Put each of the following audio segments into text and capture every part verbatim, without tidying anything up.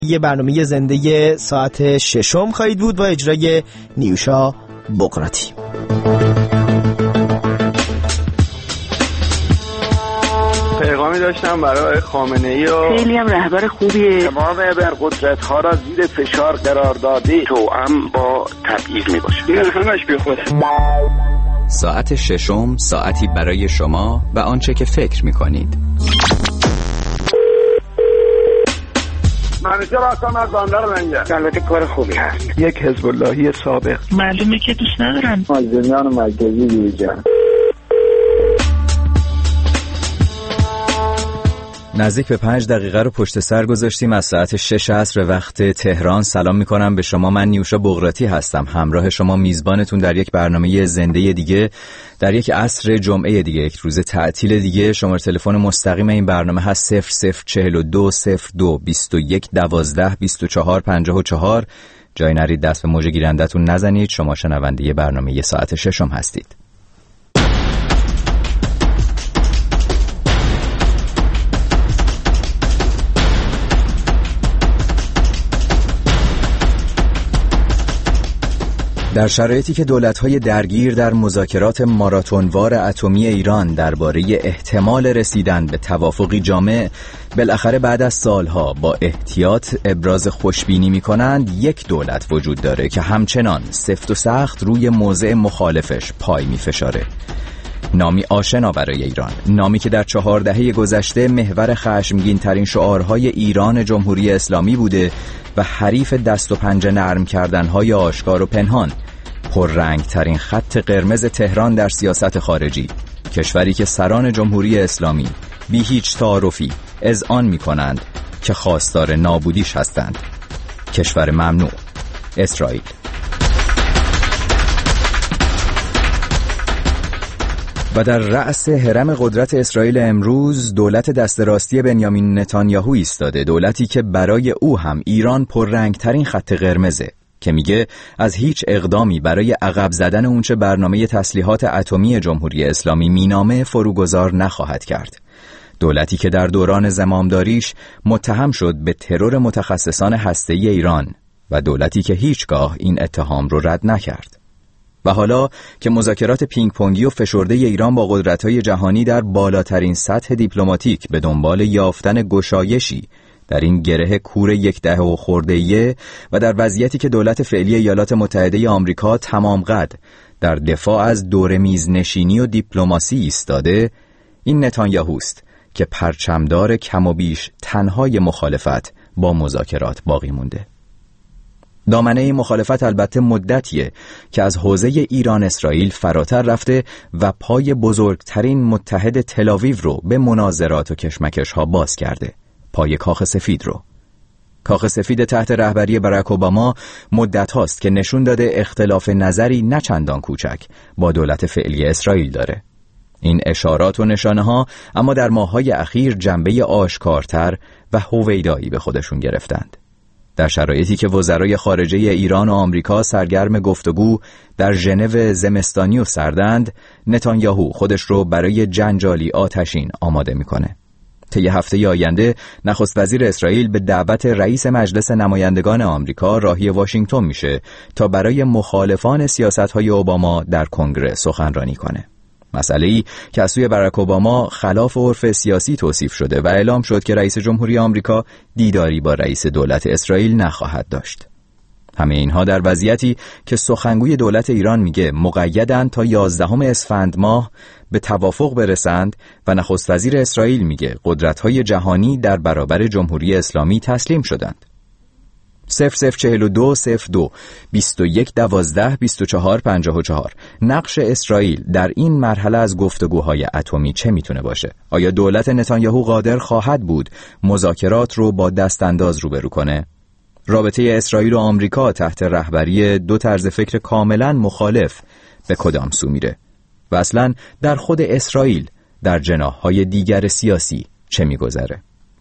یه برنامه زنده ساعت ششم خواهید بود با اجرای نیوشا بقراتی. پیغامی داشتم برای خامنه‌ای و خیلی هم رهبر خوبیه. تمام ابرقدرت‌ها را زیر فشار قرار داده توأم با تبعیض میباشه. این همش بی خود. ساعت ششم، ساعتی برای شما و آنچه که فکر میکنید. منیجر هستم از بندر منجر. البته کار خوبی هست. یک حزب اللهی سابق. معلومه که دوست ندارن. مازندران مرکزی دیویژن. نزدیک به پنج دقیقه رو پشت سر گذاشتیم از ساعت شش عصر وقت تهران. سلام میکنم به شما. من نیوشا بقراتی هستم، همراه شما میزبانتون در یک برنامه زنده دیگه، در یک عصر جمعه دیگه، یک روز تعطیل دیگه. شماره تلفن مستقیم این برنامه هست صفر صفر چهل و دو صفر دو بیست و یک دوازده بیست و چهار پنجاه و چهار. جای نرید دست به موج گیرندتون نزنید. شما شنونده برنامه ساعت ششم هستید. در شرایطی که دولت‌های درگیر در مذاکرات ماراتونوار اتمی ایران درباره احتمال رسیدن به توافقی جامع بالاخره بعد از سالها با احتیاط ابراز خوشبینی می‌کنند، یک دولت وجود داره که همچنان سفت و سخت روی موضع مخالفش پای می‌فشاره. نامی آشنا برای ایران، نامی که در چهار دهه گذشته محور خشمگین ترین شعارهای ایران جمهوری اسلامی بوده و حریف دست و پنجه نرم کردنهای آشکار و پنهان، پررنگ ترین خط قرمز تهران در سیاست خارجی، کشوری که سران جمهوری اسلامی بی هیچ تعارفی اذعان می کنند که خواستار نابودیش هستند. کشور ممنوع، اسرائیل. و در رأس هرم قدرت اسرائیل امروز دولت دست راستی بنیامین نتانیاهو ایستاده، دولتی که برای او هم ایران پررنگترین خط قرمزه، که میگه از هیچ اقدامی برای عقب زدن اونچه برنامه تسلیحات اتمی جمهوری اسلامی مینامه فروگذار نخواهد کرد. دولتی که در دوران زمامداریش متهم شد به ترور متخصصان هسته‌ای ایران و دولتی که هیچگاه این اتهام رو رد نکرد. و حالا که مذاکرات پینگ پونگی و فشرده ایران با قدرت‌های جهانی در بالاترین سطح دیپلماتیک به دنبال یافتن گشایشی در این گره کور یک دهه و خورده‌ایه و در وضعیتی که دولت فعلی ایالات متحده آمریکا تمام قد در دفاع از دور میز نشینی و دیپلماسی ایستاده، این نتانیاهوست که پرچمدار کم و بیش تنهای مخالفت با مذاکرات باقی مونده. دامنه مخالفت البته مدتیه که از حوزه ایران اسرائیل فراتر رفته و پای بزرگترین متحد تل‌آویو رو به مناظرات و کشمکش ها باز کرده، پای کاخ سفید رو. کاخ سفید تحت رهبری باراک اوباما مدت هاست که نشون داده اختلاف نظری نه چندان کوچک با دولت فعلی اسرائیل داره. این اشارات و نشانه ها اما در ماه‌های اخیر جنبه آشکارتر و هویدایی به خودشون گرفتند. در شرایطی که وزرای خارجه ایران و آمریکا سرگرم گفتگو در ژنو زمستانی و سردند، نتانیاهو خودش رو برای جنجالی آتشین آماده میکنه. طی هفته آینده نخست وزیر اسرائیل به دعوت رئیس مجلس نمایندگان آمریکا راهی واشنگتن میشه تا برای مخالفان سیاست‌های اوباما در کنگره سخنرانی کنه. مسئله‌ای که از سوی باراک اوباما خلاف عرف سیاسی توصیف شده و اعلام شد که رئیس جمهوری آمریکا دیداری با رئیس دولت اسرائیل نخواهد داشت. همه اینها در وضعیتی که سخنگوی دولت ایران میگه مقیدن تا یازدهم اسفند ماه به توافق برسند و نخست وزیر اسرائیل میگه قدرت‌های جهانی در برابر جمهوری اسلامی تسلیم شدند. صفر صفر چهل و دو صفر دو بیست و یک دوازده بیست و چهار پنجاه و چهار. نقش اسرائیل در این مرحله از گفتگوهای اتمی چه میتونه باشه؟ آیا دولت نتانیاهو قادر خواهد بود مذاکرات رو با دست انداز روبرو کنه؟ رابطه اسرائیل و آمریکا تحت رهبری دو طرز فکر کاملا مخالف به کدام سو میره؟ و اصلا در خود اسرائیل در جناح‌های دیگر سیاسی چه میگذره؟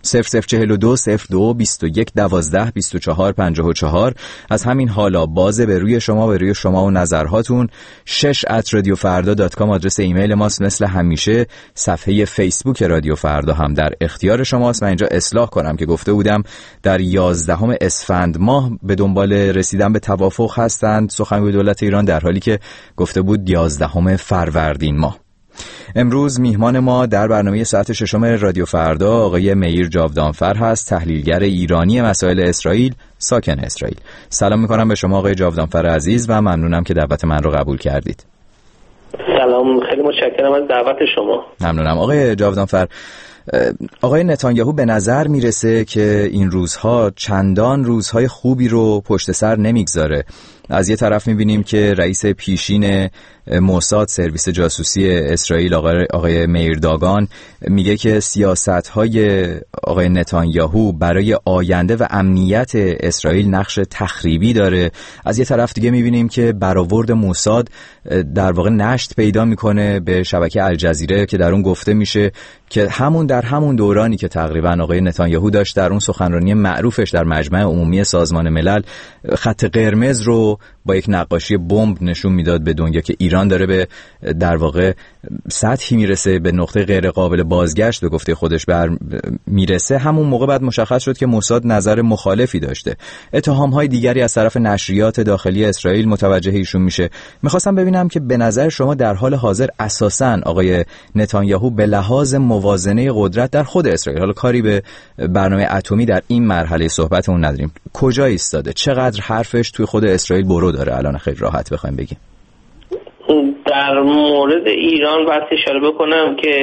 صفر صفر چهل دو صفر دو بیست و یک دوازده بیست و چهار پنجاه و چهار. از همین حالا بازه به روی شما به روی شما و نظرهاتون. شش ات رادیو فردا دات کام آدرس ایمیل ماست. مثل همیشه صفحه فیسبوک رادیو فردا هم در اختیار شماست. من اینجا اصلاح کنم که گفته بودم در یازدهم اسفند ماه به دنبال رسیدن به توافق هستند سخنگوی دولت ایران، در حالی که گفته بود یازدهم فروردین ماه. امروز میهمان ما در برنامه ساعت ششم رادیو فردا آقای میر جاودانفر هست، تحلیلگر ایرانی مسائل اسرائیل، ساکن اسرائیل. سلام میکنم به شما آقای جاودانفر عزیز و ممنونم که دعوت من رو قبول کردید. سلام، خیلی متشکرم از دعوت شما. ممنونم آقای جاودانفر. آقای نتانیاهو به نظر میرسه که این روزها چندان روزهای خوبی رو پشت سر نمیگذاره. از یه طرف میبینیم که رئیس پیشین موساد، سرویس جاسوسی اسرائیل، آقای, آقای میر داگان میگه که سیاست‌های آقای نتانیاهو برای آینده و امنیت اسرائیل نقش تخریبی داره. از یه طرف دیگه میبینیم که برآورد موساد در واقع نشت پیدا میکنه به شبکه الجزیره که در اون گفته میشه که همون در همون دورانی که تقریبا آقای نتانیاهو داشت در اون سخنرانی معروفش در مجمع عمومی سازمان ملل خط قرمز رو با یک نقاشی بمب نشون میداد به دنیا که ایران داره به در واقع سطحی میرسه، به نقطه غیر قابل بازگشت به گفته خودش بر میرسه، همون موقع بعد مشخص شد که موساد نظر مخالفی داشته. اتهام‌های دیگری از طرف نشریات داخلی اسرائیل متوجه ایشون میشه. میخواستم ببینم که به نظر شما در حال حاضر اساساً آقای نتانیاهو به لحاظ موازنه قدرت در خود اسرائیل، حالا کاری به برنامه اتمی در این مرحله صحبتمون نداریم، کجا ایستاده؟ چقدر حرفش توی خود اسرائیل برو داره؟ الان خیلی راحت بخوایم بگیم. در مورد ایران باید اشاره بکنم که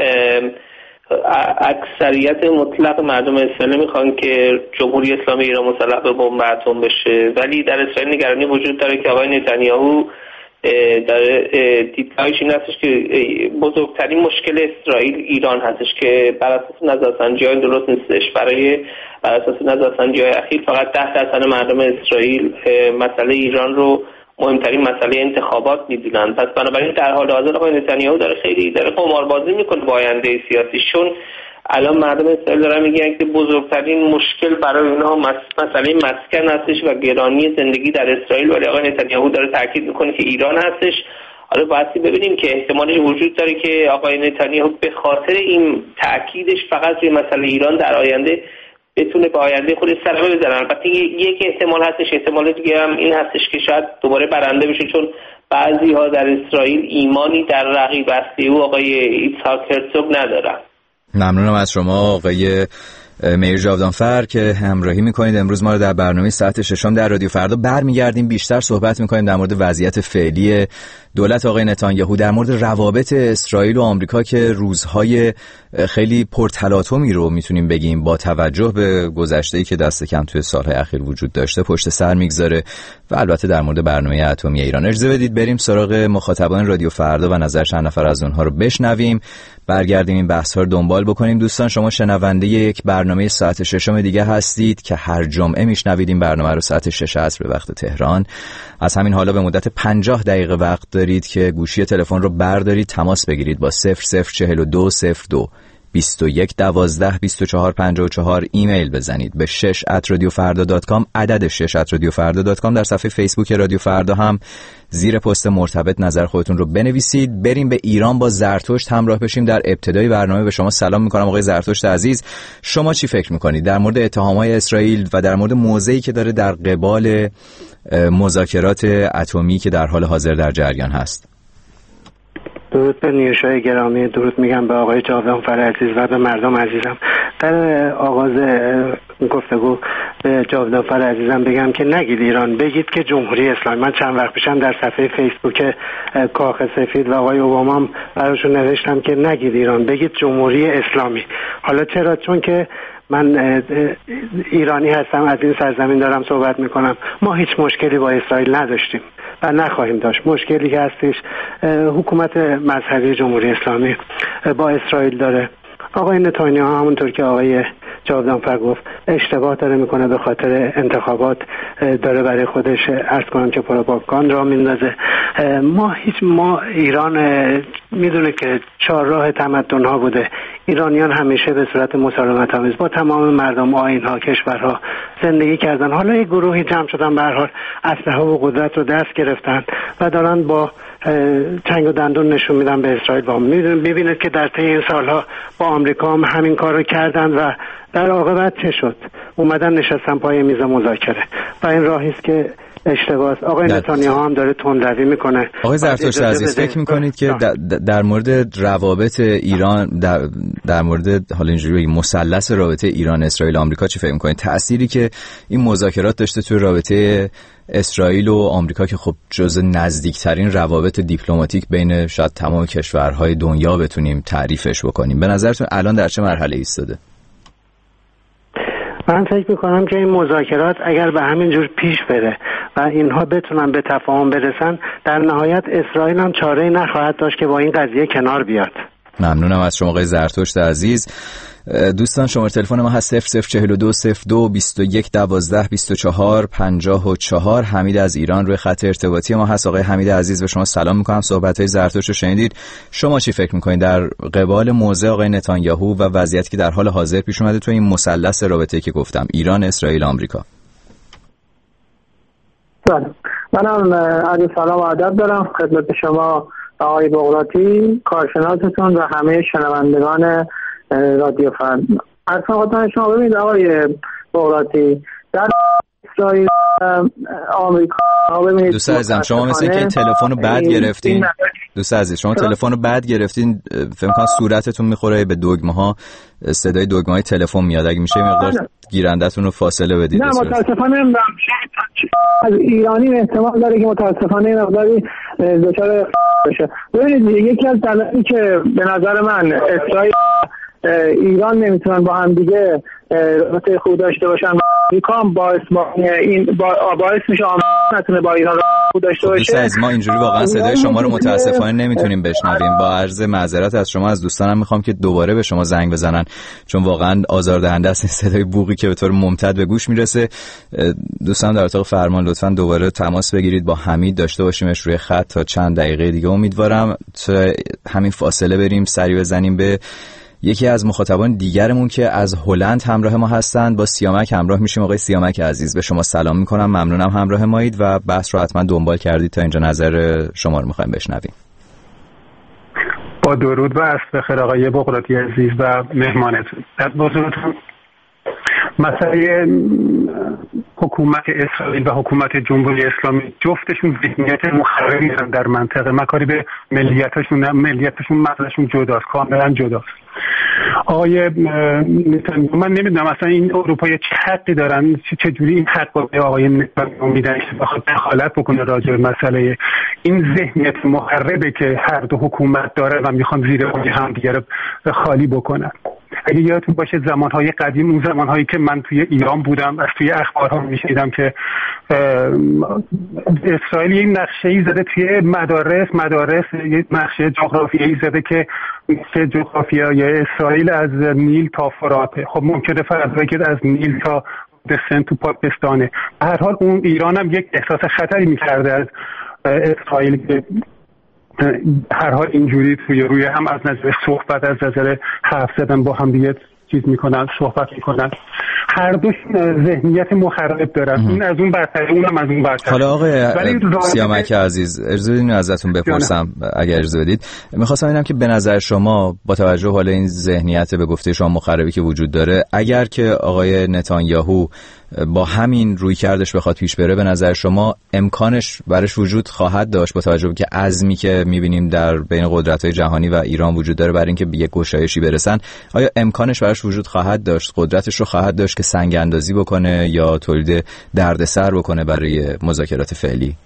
اکثریت مطلق مردم اسرائیل میخوان که جمهوری اسلامی ایران مسلح به بمب اتم بشه، ولی در اسرائیل نگرانی وجود داره که آقای نتانیاهو در دیدگاهش این هستش که بزرگترین مشکل اسرائیل ایران هستش که بر اساس نظرسنجی‌های درست نیستش. برای بر اساس نظرسنجی‌های اخیر فقط ده درصد مردم اسرائیل مسئله ایران رو مهمترین مسئله انتخابات میدونن. پس بنابراین در حال حاضر آقای نتانیاهو داره خیلی داره قماربازی میکنه با آینده سیاسی، چون الان مردم اسرائیل دارن میگن که بزرگترین مشکل برای اونها مسئله مسکن هستش و گرانی زندگی در اسرائیل، ولی آقای نتانیاهو داره تاکید میکنه که ایران هستش. حالا باید ببینیم که احتمالی وجود داره که آقای نتانیاهو به خاطر این تاکیدش فقط روی مسئله ایران در آینده بتونه به آینده خودش صدمه بزنه. البته یک احتمال هستش، احتمال دیگه هم این هستش که شاید دوباره برنده بشه، چون بعضی ها در اسرائیل ایمانی در رقیب اصلی او آقای ایتزهاک هرزوگ ندارن. ممنونم از شما آقای میر جاودانفر که همراهی میکنید. امروز ما رو در برنامه ساعت ششم در رادیو فردا برمیگردیم، بیشتر صحبت میکنیم در مورد وضعیت فعلی دولت آقای نتانیاهو، در مورد روابط اسرائیل و آمریکا که روزهای خیلی پرتلاطمی رو میتونیم بگیم با توجه به گذشته‌ای که دست کم توی سالهای اخیر وجود داشته پشت سر میگذاره، و البته در مورد برنامه اتمی ایران. اجازه بدید بریم سراغ مخاطبان رادیو فردا و نظر چند نفر از اونها رو بشنویم، برگردیم این بحث‌ها رو دنبال بکنیم. دوستان شما شنونده یک برنامه ساعت ششم دیگه هستید که هر جمعه میشنوید این برنامه رو ساعت شش عصر به وقت تهران. از همین حالا به مدت پنجاه دقیقه وقت دارید که گوشی تلفن رو بردارید، تماس بگیرید با صفر صفر چهل دو صفر دو بیست و یک دوازده بیست و چهار پنجاه و چهار، ایمیل بزنید به شش ات رادیو فردا دات کام، عدد شش ات رادیو فردا دات کام. در صفحه فیسبوک رادیو فردا هم زیر پست مرتبط نظر خودتون رو بنویسید. بریم به ایران با زرتشت همراه بشیم. در ابتدای برنامه به شما سلام میکنم آقای زرتشت عزیز. شما چی فکر میکنید در مورد اتهامهای اسرائیل و در مورد موضعی که داره در قبال مذاکرات اتمی که در حال حاضر در جریان هست؟ درود به نیوشای گرامی، درود میگم به آقای جاودانفر عزیز و به مردم عزیزم. در آغاز گفتگو به جاودانفر عزیزم بگم که نگید ایران، بگید که جمهوری اسلامی. من چند وقت پیشم در صفحه فیسبوک کاخ سفید و آقای اوباما هم براشون نوشتم که نگید ایران، بگید جمهوری اسلامی. حالا چرا؟ چون که من ایرانی هستم، از این سرزمین دارم صحبت میکنم. ما هیچ مشکلی با اسرائیل نداشتیم و نخواهیم داشت. مشکلی که هستش حکومت مذهبی جمهوری اسلامی با اسرائیل داره. آقای نتانیاهو همونطور که آقای جاودانفر گفت اشتباه داره میکنه، به خاطر انتخابات داره برای خودش عرض کنم که پروپاگاند را میندازه. ما هیچ ما ایران میدونه که چهارراه تمدن ها بوده. ایرانیان همیشه به صورت مسالمت آمیز با تمام مردم، آیین ها، کشورها زندگی کردن. حالا یک گروهی جمع شدن، به هر حال اسلحه و قدرت رو دست گرفتن و دارن با چنگ و دندون نشون میدن به اسرائیل. با میبینید که در طی این سالها با آمریکا هم همین کار رو کردن و در عاقبت چه شد؟ اومدن نشستن پای میز مذاکره و این راهی است که اشتباهه. آقای نتانیاهو هم داره تندروی میکنه. آقای زرتشت عزیز، فکر میکنید که در, در مورد روابط ایران در, در مورد حالا اینجوری بگیم مثلث رابطه ایران اسرائیل آمریکا چی فکر میکنید؟ تأثیری که این مذاکرات داشته توی رابطه اسرائیل و آمریکا که خب جزء نزدیکترین روابط دیپلماتیک بین شاید تمام کشورهای دنیا بتونیم تعریفش بکنیم، به نظرتون الان در چه مرحله ایستاده؟ من فکر میکنم که این مذاکرات اگر به همین جور پیش بره و اینها بتونن به تفاهم برسن، در نهایت اسرائیل هم چاره‌ای نخواهد داشت که با این قضیه کنار بیاد. ممنونم از شما آقای زرتشت عزیز. دوستان شماره تلفن ما هست صفر صفر چهل و دو صفر دو بیست و یک دوازده بیست و چهار پنجاه و چهار. حمید از ایران روی خط ارتباطی ما هست. آقای حمید عزیز به شما سلام میکنم. صحبت‌های زرتشت رو شنیدید، شما چی فکر میکنید در قبال موضع آقای نتانیاهو و وضعیتی که در حال حاضر پیش اومده تو این مثلث رابطه‌ای که گفتم ایران، اسرائیل، آمریکا؟ سلام، منم عرض سلام و ادب دارم خدمت شما آقای بغراتی، کارشناستون و همه شنوندگان رادیو فرد. از خدمت شما ببینید آقای بغراتی، در اسرائیل آمریکا ببینید دوست عزیزم شما مثل که تلفن رو بعد گرفتین. دوست عزیز شما تلفن رو بعد گرفتین، فکر کنم صورتتون میخوره به دگمه ها، صدای دگمه های تلفن میاد. اگه میشه مقدار گیرندتون رو فاصله بدید. نه متاسفانه از ایرانی احتمال داره که متاسفانه مقداری دچار بشه. ببینید یکی از دلایلی که به نظر من اسرائیل ایران نمیتونن با هم دیگه رابطه خوب داشته باشن، آمریکا باعث با این باعث میشه آمریکا نتونه با ایران خوب داشته باشه. دوست از ما اینجوری واقعا صدای شما رو متاسفانه نمیتونیم بشنویم. با عرض معذرت از شما از دوستانم میخوام که دوباره به شما زنگ بزنن، چون واقعا آزاردهنده است صدای بوقی که به طور ممتد به گوش میرسه. دوستان در اتاق فرمان لطفاً دوباره تماس بگیرید با حمید، داشته باشیمش روی خط تا چند دقیقه دیگه. امیدوارم تا همین فاصله بریم سری بزنیم به یکی از مخاطبان دیگرمون که از هلند همراه ما هستند. با سیامک همراه میشیم. آقای سیامک عزیز به شما سلام میکنم، ممنونم همراه مایید و بحث رو حتما دنبال کردید. تا اینجا نظر شما رو میخوایم بشنویم. با درود و عصر بخیر آقای بغراتی عزیز و مهمانتون. از بزرگتون مسئله حکومت اسرائیل و حکومت جمهوری اسلامی جفتشون ذهنیت مخربی دارن در منطقه. مکاری به ملیتشون ملیتشون مغزشون جداست، کاملا جداست. آقای نتانیاهو من نمیدونم اصلا این اروپا چه حقی دارن، چه جوری این حق رو به آقای نتانیاهو میدن که بخواد دخالت بکنه راجع به مسئله این ذهنیت مخربه که هر دو حکومت داره و میخوان زیر پای هم دیگه رو خالی بکنن. اگه یادتون باشه زمانهای قدیم، اون زمانهایی که من توی ایران بودم، از توی اخبارها میشنیدم که اسرائیل یه نقشه‌ای زده توی مدارس مدارس یه نقشه جغرافیایی زده که نقشه جغرافیایی اسرائیل از نیل تا فراته. خب ممکنه فرض بگید از نیل تا دسن تو پاکستانه. به هر حال اون ایران هم یک احساس خطری میکرده از اسرائیل که هر حال اینجوری توی روی هم از نظر صحبت، از نظر حرف زدن با هم دیگه چیز میکنن، صحبت میکنن. هر دوش ذهنیت مخرب دارن. این از اون برتره، اونم از اون برتره. حالا آقای سیامک عزیز اجازه بدین ازتون بپرسم اگر اجازه بدید. میخواستم ببینم که به نظر شما با توجه حالا این ذهنیت به گفته شما مخربی که وجود داره، اگر که آقای نتانیاهو با همین روی کردش بخواد پیش بره، به نظر شما امکانش برش وجود خواهد داشت با توجه به که عزمی که میبینیم در بین قدرت‌های جهانی و ایران وجود داره برای اینکه به یک گشایشی برسن؟ آیا امکانش برش وجود خواهد داشت، قدرتش رو خواهد داشت که سنگ اندازی بکنه یا تولید دردسر بکنه برای مذاکرات فعلی؟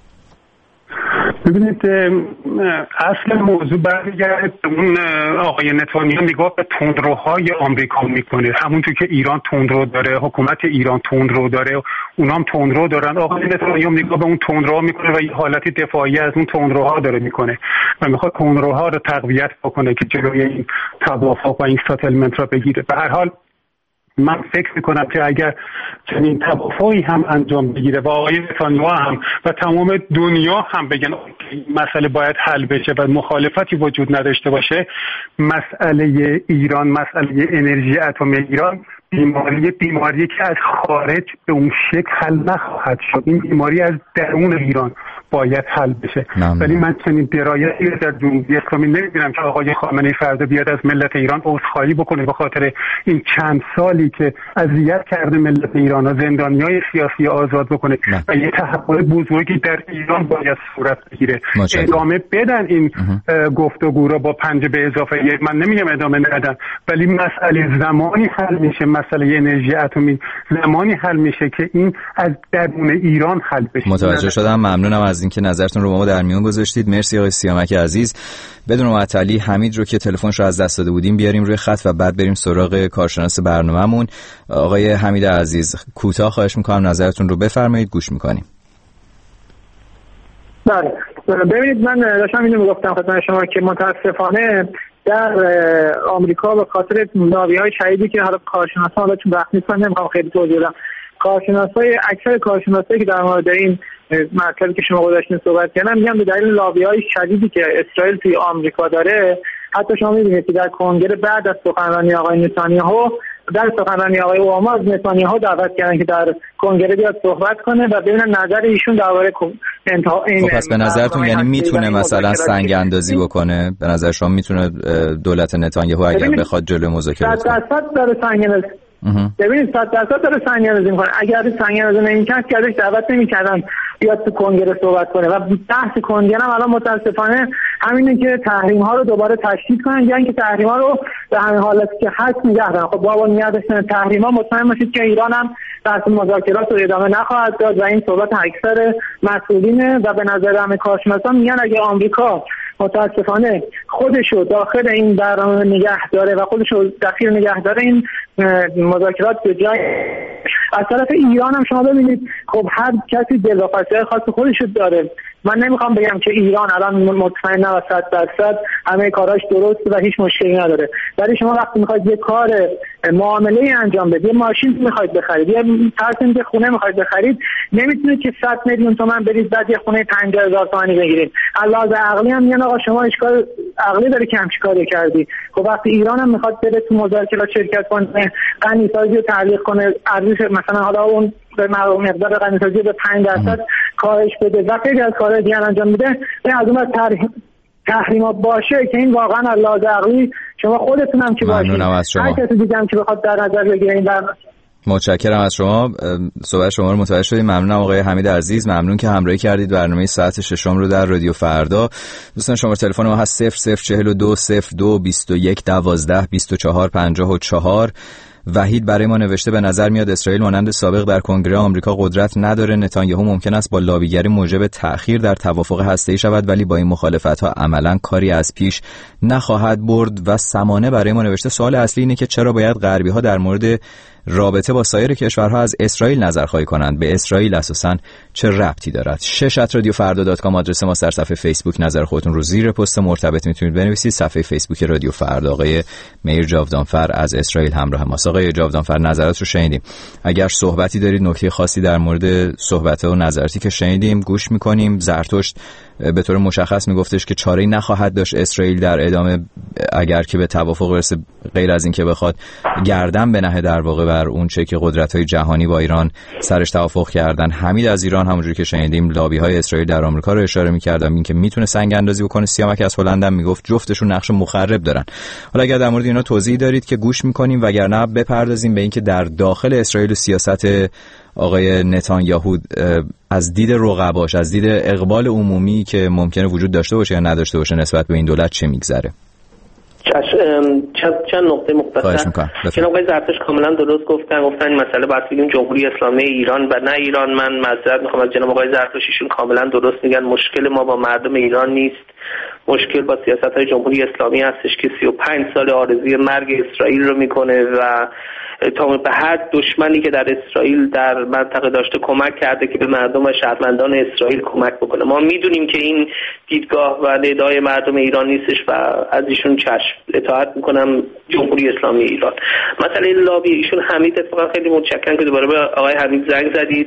ببینید اصل موضوع برمیگرده به اون آقای نتانیاهو نگاه به تندروهای آمریکا میکنه. همونطور که ایران تندرو داره، حکومت ایران تندرو داره، اونا هم تندرو دارن. آقای نتانیاهو نگاه به اون تندروها میکنه و یه حالتی دفاعی از اون تندروها داره میکنه و میخواد تندروها رو تقویت بکنه که جلوی این توافق و این ساتلمنت را بگیره. به هر حال من فکر میکنم که اگر چنین توافقی هم انجام بگیره و آقای نتانیاهو هم و تمام دنیا هم بگن مسئله باید حل بشه و مخالفتی وجود نداشته باشه، مسئله ایران، مسئله انرژی اتمی ایران بیماری بیماری که از خارج به اون شکل حل نخواهد شد. این بیماری از درون ایران باید حل بشه. ولی من چنین درایتی در جمهوری اسلامی نمی‌بینم که آقای خامنه‌ای فردا بیاد از ملت ایران عذرخواهی بکنه به خاطر این چند سالی که اذیت کرده ملت ایران و زندانیای سیاسی آزاد بکنه نه. و یه تحول بزرگی در ایران باید صورت بگیره. ادامه بدن این گفتگو رو با پنج به اضافه یک. من نمیگم ادامه ندن، ولی مسئله زمانی حل میشه، مسئله انرژی اتمی زمانی حل میشه که این از درون ایران حل بشه. متوجه شدم. ممنونم از اینکه نظرتون رو با ما در میون گذاشتید. مرسی آقای سیامک عزیز. بدون معطلی حمید رو که تلفنش رو از دست داده بودیم بیاریم روی خط و بعد بریم سراغ کارشناس برنامه‌مون. آقای حمید عزیز کوتاه خواهش می‌کنم نظرتون رو بفرمایید، گوش می‌کنیم. بله ببینید، من داشتم اینو میگفتم خدمت شما که متاسفانه در آمریکا به خاطر لابی‌های شدیدی که حالا کارشناسا حالا چون وقت نیست نمی‌خوام خیلی توضیح بدم، کارشناسای اکثر کارشناسایی که در مورد این مطلبی که شما گذاشتین صحبت کردن میگن به دلیل لابی‌های شدیدی که اسرائیل توی آمریکا داره، حتی شما می‌بینید که در کنگره بعد از سخنرانی آقای نتانیاهو در سخنرانی آقای اوباما از نتانیاهو دعوت کردن که در کنگره بیاد صحبت کنه و ببینن نظر ایشون درباره انتها این. خب پس به نظرتون یعنی میتونه مثلا سنگ اندازی بکنه؟ به نظر شما میتونه دولت نتانیاهو اگر بخواد جلوی مذاکرات کنه؟ صد درصد داره سنگ اندازی. ببینید صد درصد داره سنگ اندازی میکنه. اگر سنگ اندازی نمی‌کرد که ازش دعوت نمی‌کردن بیاد تو کنگره صحبت کنه. و بحث کنگره هم الان متاسفانه همینه که تحریم ها رو دوباره تشدید کنن، یعنی که تحریم ها رو به همین حالتی که هست نگه دارن. خب بابا نگه داشتن تحریم ها، مطمئن باشید که ایران هم بحث مذاکرات رو ادامه نخواهد داد و این صحبت اکثر مسئولینه. و به نظر همه کارشناسان میگن اگه آمریکا متاسفانه خودشو داخل این برنامه نگه داره و خودشو دخیل نگه داره، این مذاکرات به جای از طرف ایران هم شما ببینید خب هر کسی دلواپسی خاص خودشو داره. من نمیخوام بگم که ایران الان مطمئن و صد درصد همه کاراش درسته و هیچ مشکلی نداره، ولی شما وقتی میخواید یه کار معامله انجام بدید، یه ماشین میخواید بخرید، یه فرض کنید خونه میخواید بخرید، نمیتونید که صد میلیون تومان برید بعد یه خونه پنجاه هزار تومانی بگیرید. علاوه عقلی هم میگن آقا شما اشکال عقلی داره که همچین کاری کردی. خب وقتی ایران هم میخواد بره تو مذاکرات شرکت کنه، غنیسازی رو تعلیق کنه، ارزش مثلا حالا اون به مقدار غنیسازی به پنج درصد کاهش بده و خیلی از کارهای دیگر انجام میده، این از اون تحریم تحریمات باشه که این واقعا علاوه عقلی شما خودتون هم که باشید، هر کسی دیگه هم که بخواد در نظر بگیره این برنامه. متشکرم از شما. صحبت شما رو متوجه شدیم. ممنونم آقای حمید عزیز. ممنون که همراهی کردید برنامه ساعت ششم رو در رادیو فردا. دوستان شماره تلفن ما هست صفر صفر چهل و دو صفر دو بیست و یک دوازده بیست و چهار پنجاه و چهار. وحید برای ما نوشته به نظر میاد اسرائیل مانند سابق در کنگره آمریکا قدرت نداره. نتانیاهو ممکن است با لابیگری موجب تأخیر در توافق هسته‌ای شود، ولی با این مخالفت‌ها عملاً کاری از پیش نخواهد برد. و سمانه برای ما نوشته سوال اصلی اینه که چرا باید غربی‌ها در مورد رابطه با سایر کشورها از اسرائیل نظرخواهی کنند؟ به اسرائیل اساساً چه ربطی دارد؟ شش ات رادیو فردا دات کام آدرس ما. در صفحه فیسبوک نظر خودتون رو زیر پست مرتبط میتونید بنویسید. صفحه فیسبوک رادیو فردا. آقای میر جاودانفر از اسرائیل همراه ماست. آقای جاودانفر نظرات رو شنیدیم. اگر صحبتی دارید، نکته خاصی در مورد صحبت‌ها و نظراتی که شنیدیم گوش می‌کنیم. زرتشت به طور مشخص میگفتش که چاره‌ای نخواهد داشت اسرائیل در ادامه اگر که به توافق برسه، غیر از این که بخواد گردن بنهه در واقع بر اون چه که قدرت‌های جهانی با ایران سرش توافق کردن. حمید از ایران همونجوری که شنیدیم لابی‌های اسرائیل در آمریکا رو اشاره می‌کردم، این که میتونه سنگ اندازی بکنه. سیامک از هلند هم میگفت جفتشون نقش مخرب دارن. حالا اگر در مورد اینا توضیح دارید که گوش می‌کنیم، وگرنه بپردازیم به اینکه در داخل اسرائیل و سیاست آقای نتانیاهو از دید رقباش، از دید اقبال عمومی که ممکنه وجود داشته باشه یا نداشته باشه نسبت به این دولت چه میگذره؟ چند چند نقطه مختصر. جناب آقای زرتشت کاملا درست گفتن گفتن این مسئله باید بگیم جمهوری اسلامی ایران و نه ایران. من معذرت میخوام از جناب آقای زرتشت، ایشون کاملا درست میگن. مشکل ما با مردم ایران نیست، مشکل با سیاست‌های جمهوری اسلامی هستش که سی و پنج سال آرزوی مرگ اسرائیل رو میکنه و تا به حد دشمنی که در اسرائیل در منطقه داشته کمک کرده که به مردم و شهروندان اسرائیل کمک بکنه. ما میدونیم که این دیدگاه و ندای مردم ایران نیستش و از ایشون چشم اطاعت میکنم جمهوری اسلامی ایران. مسئله لابی ایشون حمید، اتفاقا خیلی متشکرم که دوباره به آقای حمید زنگ زدید.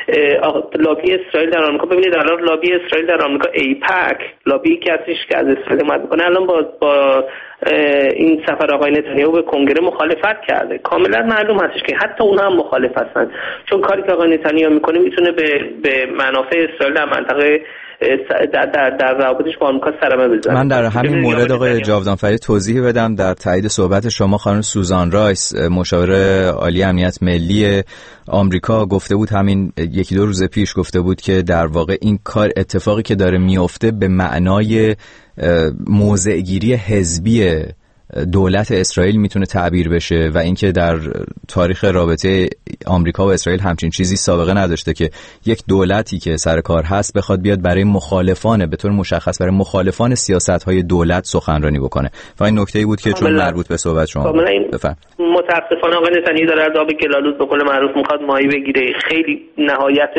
لابی اسرائیل در آمریکا، ببینید الان لابی اسرائیل در آمریکا ایپک لابی که هستش که از اسرائیل اومد میکنه، الان با با این سفر آقای نتانیاهو به کنگره مخالفت کرده. کاملا معلوم هستش که حتی اونها هم مخالف هستن، چون کاری که آقای نتانیاهو میکنه میتونه به به منافع اسرائیل در منطقه در در در روابطش با آمریکا صدمه بزنه. من در همین مورد آقای جاودانفری توضیح بدم در تایید صحبت شما. خانم سوزان رایس مشاور عالی امنیت ملی آمریکا گفته بود، همین یکی دو روز پیش گفته بود که در واقع این کار اتفاقی که داره میفته به معنای موضع‌گیری حزبی دولت اسرائیل میتونه تعبیر بشه و اینکه در تاریخ رابطه آمریکا و اسرائیل همچین چیزی سابقه نداشته که یک دولتی که سر کار هست بخواد بیاد برای مخالفان، به طور مشخص برای مخالفان سیاست‌های دولت سخنرانی بکنه. و این نکته‌ای بود که چون مربوط به صحبت شما بفهم. متاسفانه آقای نتانیاهو داره از آب گلالود به قول معروف میخواد ماهی بگیره. خیلی نهایت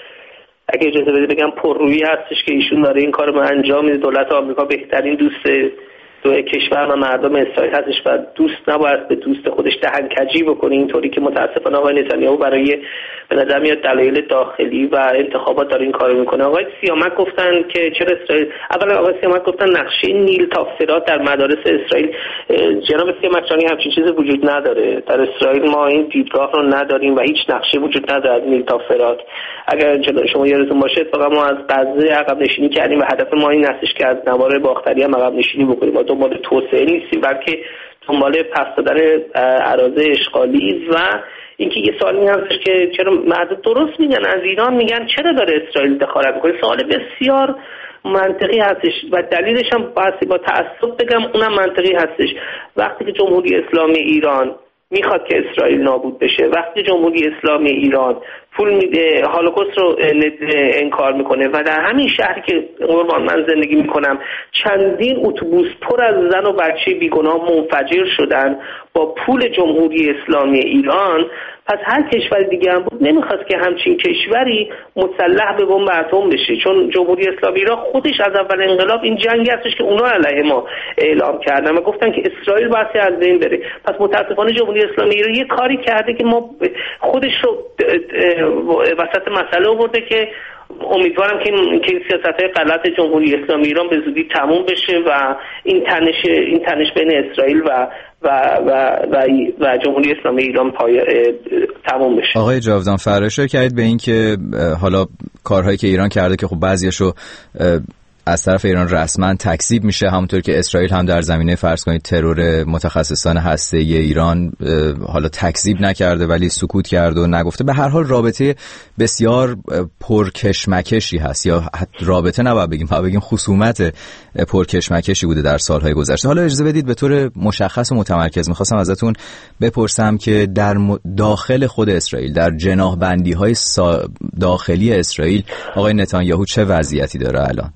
اگه اجازه بدید بگم پررویی هستش که ایشون داره این کارو انجام میده. دولت آمریکا بهترین دوست دو کشور و مردم اسرائیل هستش و دوست نباید به دوست خودش دهنکجی بکنه، اینطوری که متاسفانه آقای نتانیاهو برای به نظر میاد دلایل داخلی و انتخابات داره این کارو میکنه. آقای سیامک گفتن که چرا اسرائیل، اولا آقای سیامک گفتن نقشه نیل تا فرات در مدارس اسرائیل. جناب سیامک جانی همچین چیزی وجود نداره در اسرائیل، ما این دیدگاه رو نداریم و هیچ نقشه وجود نداره از نیل تا فرات. اگر شما یادتون باشه اتفاقا ما از غزه عقب نشینی کردیم و هدف ما این هستش که از نوار باختری هم عقب نشینی بکنیم. ما دنبال توسعه نیستیم بلکه دنبال پس دادن اراضی اشغالی. و اینکه یه سوالی هستش که چرا مردم درست میگن از ایران میگن چرا داره اسرائیل دخالت میکنه، سوال بسیار منطقی هستش و دلیلش هم باید با تعصب بگم اونم منطقی هستش. وقتی که جمهوری اسلامی ایران میخواد که اسرائیل نابود بشه، وقتی جمهوری اسلامی ایران پول میده هولوکاست رو انکار میکنه و در همین شهری که قربان من زندگی میکنم چندین اتوبوس پر از زن و بچه بیگناه منفجر شدن با پول جمهوری اسلامی ایران، پس هر کشور دیگه هم بود نمیخواست که همچین کشوری مسلح به بمب اتم بشه، چون جمهوری اسلامی ایران خودش از اول انقلاب این جنگی هستش که اونا علیه ما اعلام کردن و گفتن که اسرائیل باید از بین بره. پس متاسفانه جمهوری اسلامی ایران یه کاری کرده که ما خودش رو وسط مسئله آورده که امیدوارم که این سیاست‌های غلط جمهوری اسلامی ایران به زودی تموم بشه و این تنش این تنش بین اسرائیل و و و و, و جمهوری اسلامی ایران پای تموم بشه. آقای جاودان فراشو کردید به این که حالا کارهایی که ایران کرده که خب بعضیاشو از طرف ایران رسما تکذیب میشه، همونطور که اسرائیل هم در زمینه فرض کنید ترور متخصصان هسته‌ای ایران حالا تکذیب نکرده ولی سکوت کرده و نگفته. به هر حال رابطه بسیار پرکشمکشی هست، یا رابطه نباید بگیم، باید بگیم خصومت پرکشمکشی بوده در سالهای گذشته. حالا اجازه بدید به طور مشخص و متمرکز میخواستم ازتون بپرسم که در داخل خود اسرائیل، در جناح‌بندی‌های داخلی اسرائیل، آقای نتانیاهو چه وضعیتی داره الان؟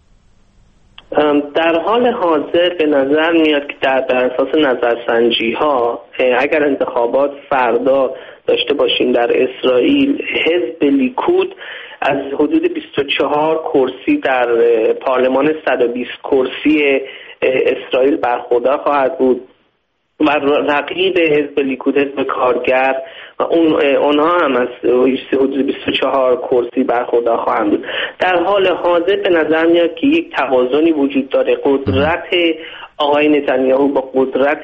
در حال حاضر به نظر میاد که در, در اساس نظرسنجی ها اگر انتخابات فردا داشته باشیم در اسرائیل، حزب لیکود از حدود بیست و چهار کرسی در پارلمان صد و بیست کرسی اسرائیل برخوردار خواهد بود و رقیب حزب لیکود حزب کارگر و اون اونها هم از حدود بیست و چهار کرسی برخوردار خواهند بود. در حال حاضر به نظر میاد که یک توازنی وجود داره. قدرت آقای نتانیاهو با قدرت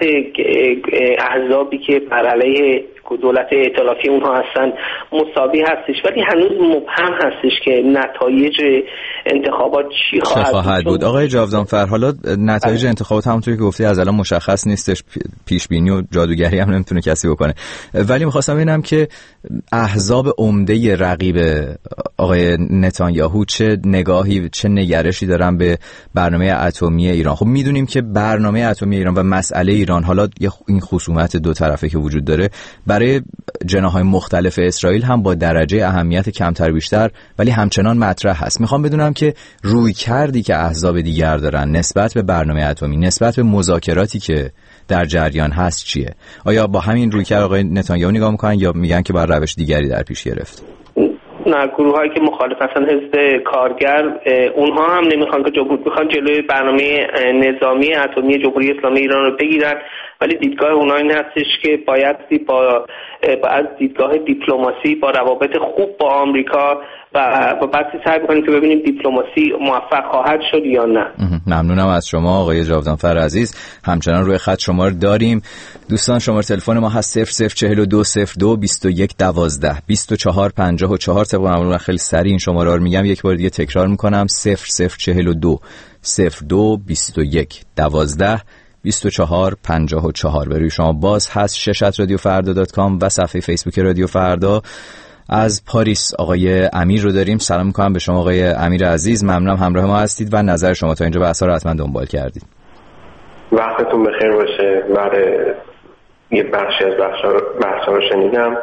احزابی که بر علیه دولت ائتلافی اونها هستن مساوی هستش، ولی هنوز مبهم هستش که نتایج انتخابات چی خواهد, خواهد بود. آقای جاودانفر، حالا نتایج انتخابات همونطور که گفتی از الان مشخص نیستش، پیش بینی و جادوگری هم نمیتونه کسی بکنه، ولی میخواستم ببینم که احزاب عمده رقیب آقای نتانیاهو چه نگاهی، چه نگرشی دارن به برنامه اتمی ایران. خب میدونیم که برنامه اتمی ایران و مسئله ایران، حالا این خصومت دو طرفه که وجود داره، برای جناح‌های مختلف اسرائیل هم با درجه اهمیت کمتر بیشتر ولی همچنان مطرح هست. میخوام بدونم که روی کردی که احزاب دیگر دارن نسبت به برنامه اتمی، نسبت به مذاکراتی که در جریان هست چیه؟ آیا با همین رویکرد آقای نتانیاهو نگاه میکنن یا میگن که باید روش دیگری در پیش گرفت؟ نه، گروه هایی که مخالف هستن حزب کارگر اونها هم نمیخوان که جمهور میخوان جلوی برنامه نظامی اتمی جمهوری اسلامی ایران رو بگیرن، ولی دیدگاه اونها این هستش که باید با از دیدگاه دیپلماسی با روابط خوب با آمریکا و با بحثی سعی کنیم که ببینیم دیپلماسی موفق خواهد شد یا نه. ممنونم از شما آقای جاودانفر عزیز. همچنان روی خط شما رو داریم. دوستان شماره تلفن ما هست صفر صفر چهل و دو صفر دو بیست و یک دوازده بیست و چهار پنجاه و چهار. طبق معمول خیلی سریع این شماره رو میگم، یک بار دیگه تکرار میکنم: صفر صفر چهل و دو صفر دو بیست و یک دوازده بیست و چهار پنجاه و چهار. به روی شما باز هست. شش ات رادیو فردا دات کام و صفحه فیسبوک رادیو فردا. از پاریس آقای امیر رو داریم. سلام میکنم به شما آقای امیر عزیز، ممنونم همراه ما هستید و نظر شما تا اینجا بحثا رو حتما دنبال کردید. وقتتون بخیر باشه. بعد یه بخشی از بحثا رو شنیدم،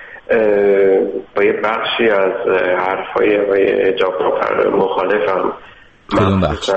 با یه بخشی از حرفای آقای جاودانفر مخالفم. کدوم بخش؟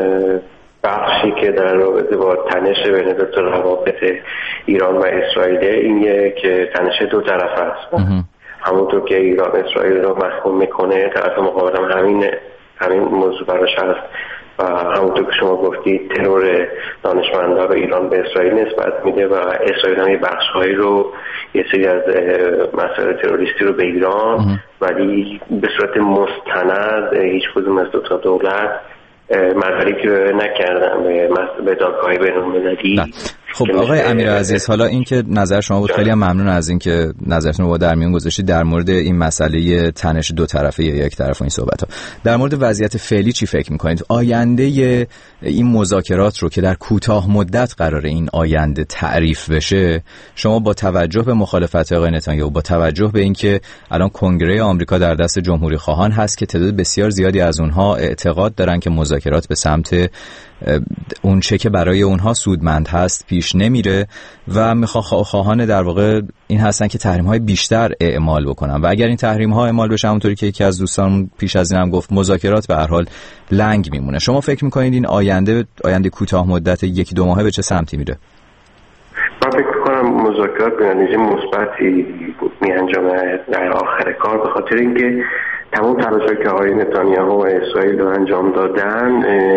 بخشی که در رابطه با تنش بین دو تا روابط ایران و اسرائیل، اینه که تنش دو طرف است. همونطور که ایران اسرائیل رو محکوم میکنه، طرف مقابلم همین همین موضوع براش هست و همونطور که شما گفتید ترور دانشمندان رو ایران به اسرائیل نسبت میده و اسرائیل هم یه بخش‌هایی رو، یه سری از مسائل تروریستی رو به ایران، ولی به صورت مستند هیچ کدوم از دو تا دولت مدارکی که نکردن به دادگاه بین‌المللی. خب آقای امیر عزیز، حالا این که نظر شما بود، خیلی هم ممنون از این که نظرتون رو با در میون گذاشتید در مورد این مسئله تنش دو طرفه یا یک طرفه این صحبت ها. در مورد وضعیت فعلی چی فکر میکنید؟ آینده این مذاکرات رو که در کوتاه مدت قراره این آینده تعریف بشه، شما با توجه به مخالفت آقای نتانیاهو، با توجه به اینکه الان کنگره آمریکا در دست جمهوری خواهان هست که تعداد بسیار زیادی از اونها اعتقاد دارن که مذاکرات به سمت اون چه که برای اونها سودمند هست پیش نمیره و میخواه خواهان در واقع این هستن که تحریم های بیشتر اعمال بکنن و اگر این تحریم ها اعمال بشه، همونطوری که یکی از دوستان پیش از این هم گفت، مذاکرات به هر حال لنگ میمونه. شما فکر میکنید این آینده آینده کوتاه مدت یکی دو ماهه به چه سمتی میره؟ من فکر میکنم مذاکرات به نتیجه مثبتی میانجامه در آخر کار، به خاطر اینکه تمام تلاش‌هایی که آقای نتانیاهو و اسرائیل رو انجام دادن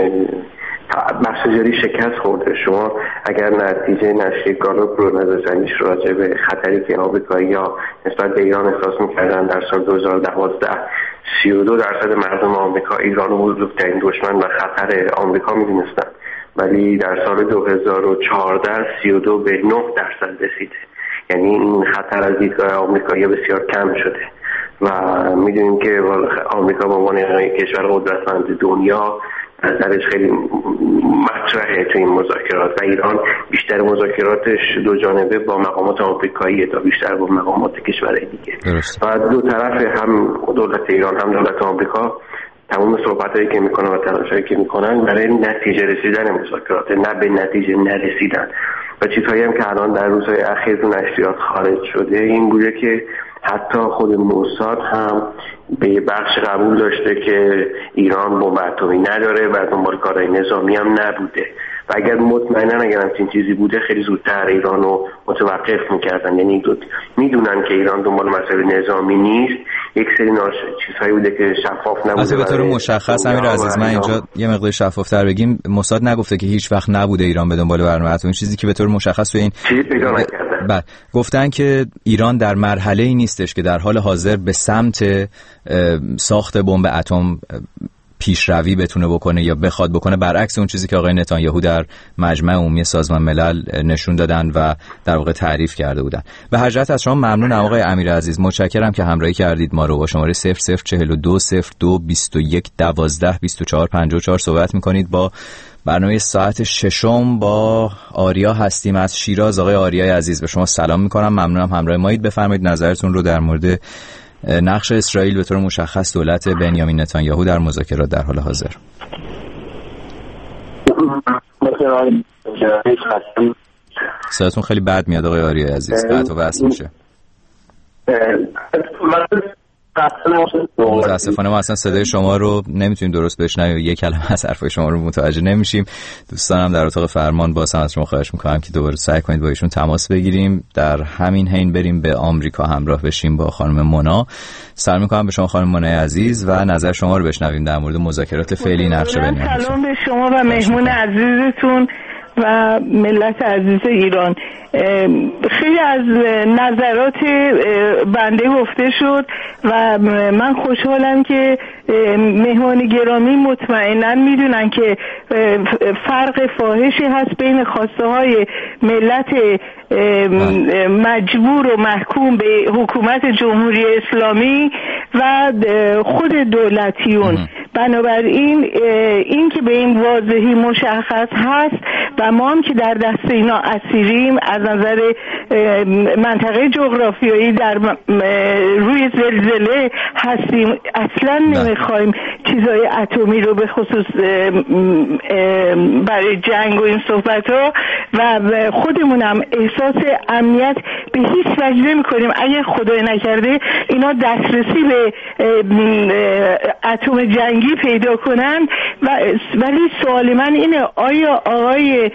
بخشجاری شکست خورده. شما اگر نتیجه نشریه گالوپ رو نظرسنجیش راجع به خطری که آمریکایی‌ها نسبت به ایران احساس می‌کردن در سال دو هزار و دوازده، سی و دو درصد مردم آمریکا ایران رو بزرگترین دشمن و خطر آمریکا می‌دونستن، ولی در سال دو هزار و چهارده سی و دو به نه درصد رسیده. یعنی این خطر از دیدگاه آمریکایی بسیار کم شده و می‌دونیم که آمریکا به عنوان یک کشور قدرتمند دنیا نظرش خیلی مطرحه تو این مذاکرات و ایران بیشتر مذاکراتش دو جانبه با مقامات آمریکاییه تا بیشتر با مقامات کشورهای دیگه. درست. و دو طرف، هم دولت ایران هم دولت آمریکا، تمام صحبتایی که میکنن و تلاشایی که میکنن برای نتیجه رسیدن مذاکرات، نه به نتیجه نرسیدن. و چیزهایی هم که الان در روزهای اخیر تو نشریات خارج شده این بوده که حتی خود موساد هم به یه بخش قبول داشته که ایران بمب اتمی نداره و دنبال کارهای نظامی هم نبوده و اگر مطمئنن اگر همچین چیزی بوده خیلی زودتر ایران رو متوقف میکردن. یعنی میدونن که ایران دنبال مسئله نظامی نیست، یک سری ناش چیزهایی بوده که شفاف نبوده. البته به طور مشخص امیر عزیز، من اینجا یه مقدار شفافتر بگیم، موساد نگفته که هیچ وقت نبوده ایران به دنبال برنامه اتمی. چیزی که به طور مشخص تو این چیزی پیدا نکردن. بله، گفتن که ایران در مرحله‌ای نیستش که در حال حاضر به سمت ساخت بمب اتم پیشروی بتونه بکنه یا بخواد بکنه، برعکس اون چیزی که آقای نتانیاهو در مجمع عمومی سازمان ملل نشون دادن و در واقع تعریف کرده بودن. به هر جهت از شما ممنونم آقای امیر عزیز، متشکرم که همراهی کردید ما رو. با شماره صفر صفر چهل و دو صفر دو بیست و یک دوازده بیست و چهار پنجاه و چهار صحبت میکنید. با برنامه ساعت ششم با آریا هستیم از شیراز. آقای آریای عزیز به شما سلام میکنم، ممنونم همراه مایید. بفرمایید نظرتون رو در مورد نقش اسرائیل به طور مشخص دولت بنیامین نتانیاهو در مذاکرات در حال حاضر. صداتون خیلی بد میاد آقای آریای عزیز، قطع و وصل میشه. متاسفانه ما اصلا صدای شما رو نمیتونیم درست بشنویم، یک کلمه از حرفای شما رو متوجه نمیشیم. دوستانم در اتاق فرمان باز هم از شما خواهش میکنم که دوباره سعی کنید با ایشون تماس بگیریم. در همین حین بریم به آمریکا همراه بشیم با خانم مونا. سلام میکنم به شما خانم مونای عزیز و نظر شما رو بشنویم در مورد مذاکرات فعلی نقشه بنیامین. سلام به شما و مهمون عزیزتون و ملت عزیز ایران. خیلی از نظرات بنده گفته شد و من خوشحالم که مهمان گرامی مطمئنا میدونن که فرق فاحشی هست بین خواسته های ملت مجبور و محکوم به حکومت جمهوری اسلامی و خود دولتیون. بنابراین این که به این واضحی مشخص هست و ما هم که در دست اینا اسیریم از نظر منطقه جغرافیایی در روی زلزله هستیم، اصلا نمیخوایم چیزای اتمی رو به خصوص برای جنگ و این صحبت ها و خودمونم احساس امنیت به هیچ وجه نمی کنیم. اگر خدای نکرده اینا دسترسی به اتم جنگی پیدا کنن و ولی سوال من اینه آیا آقای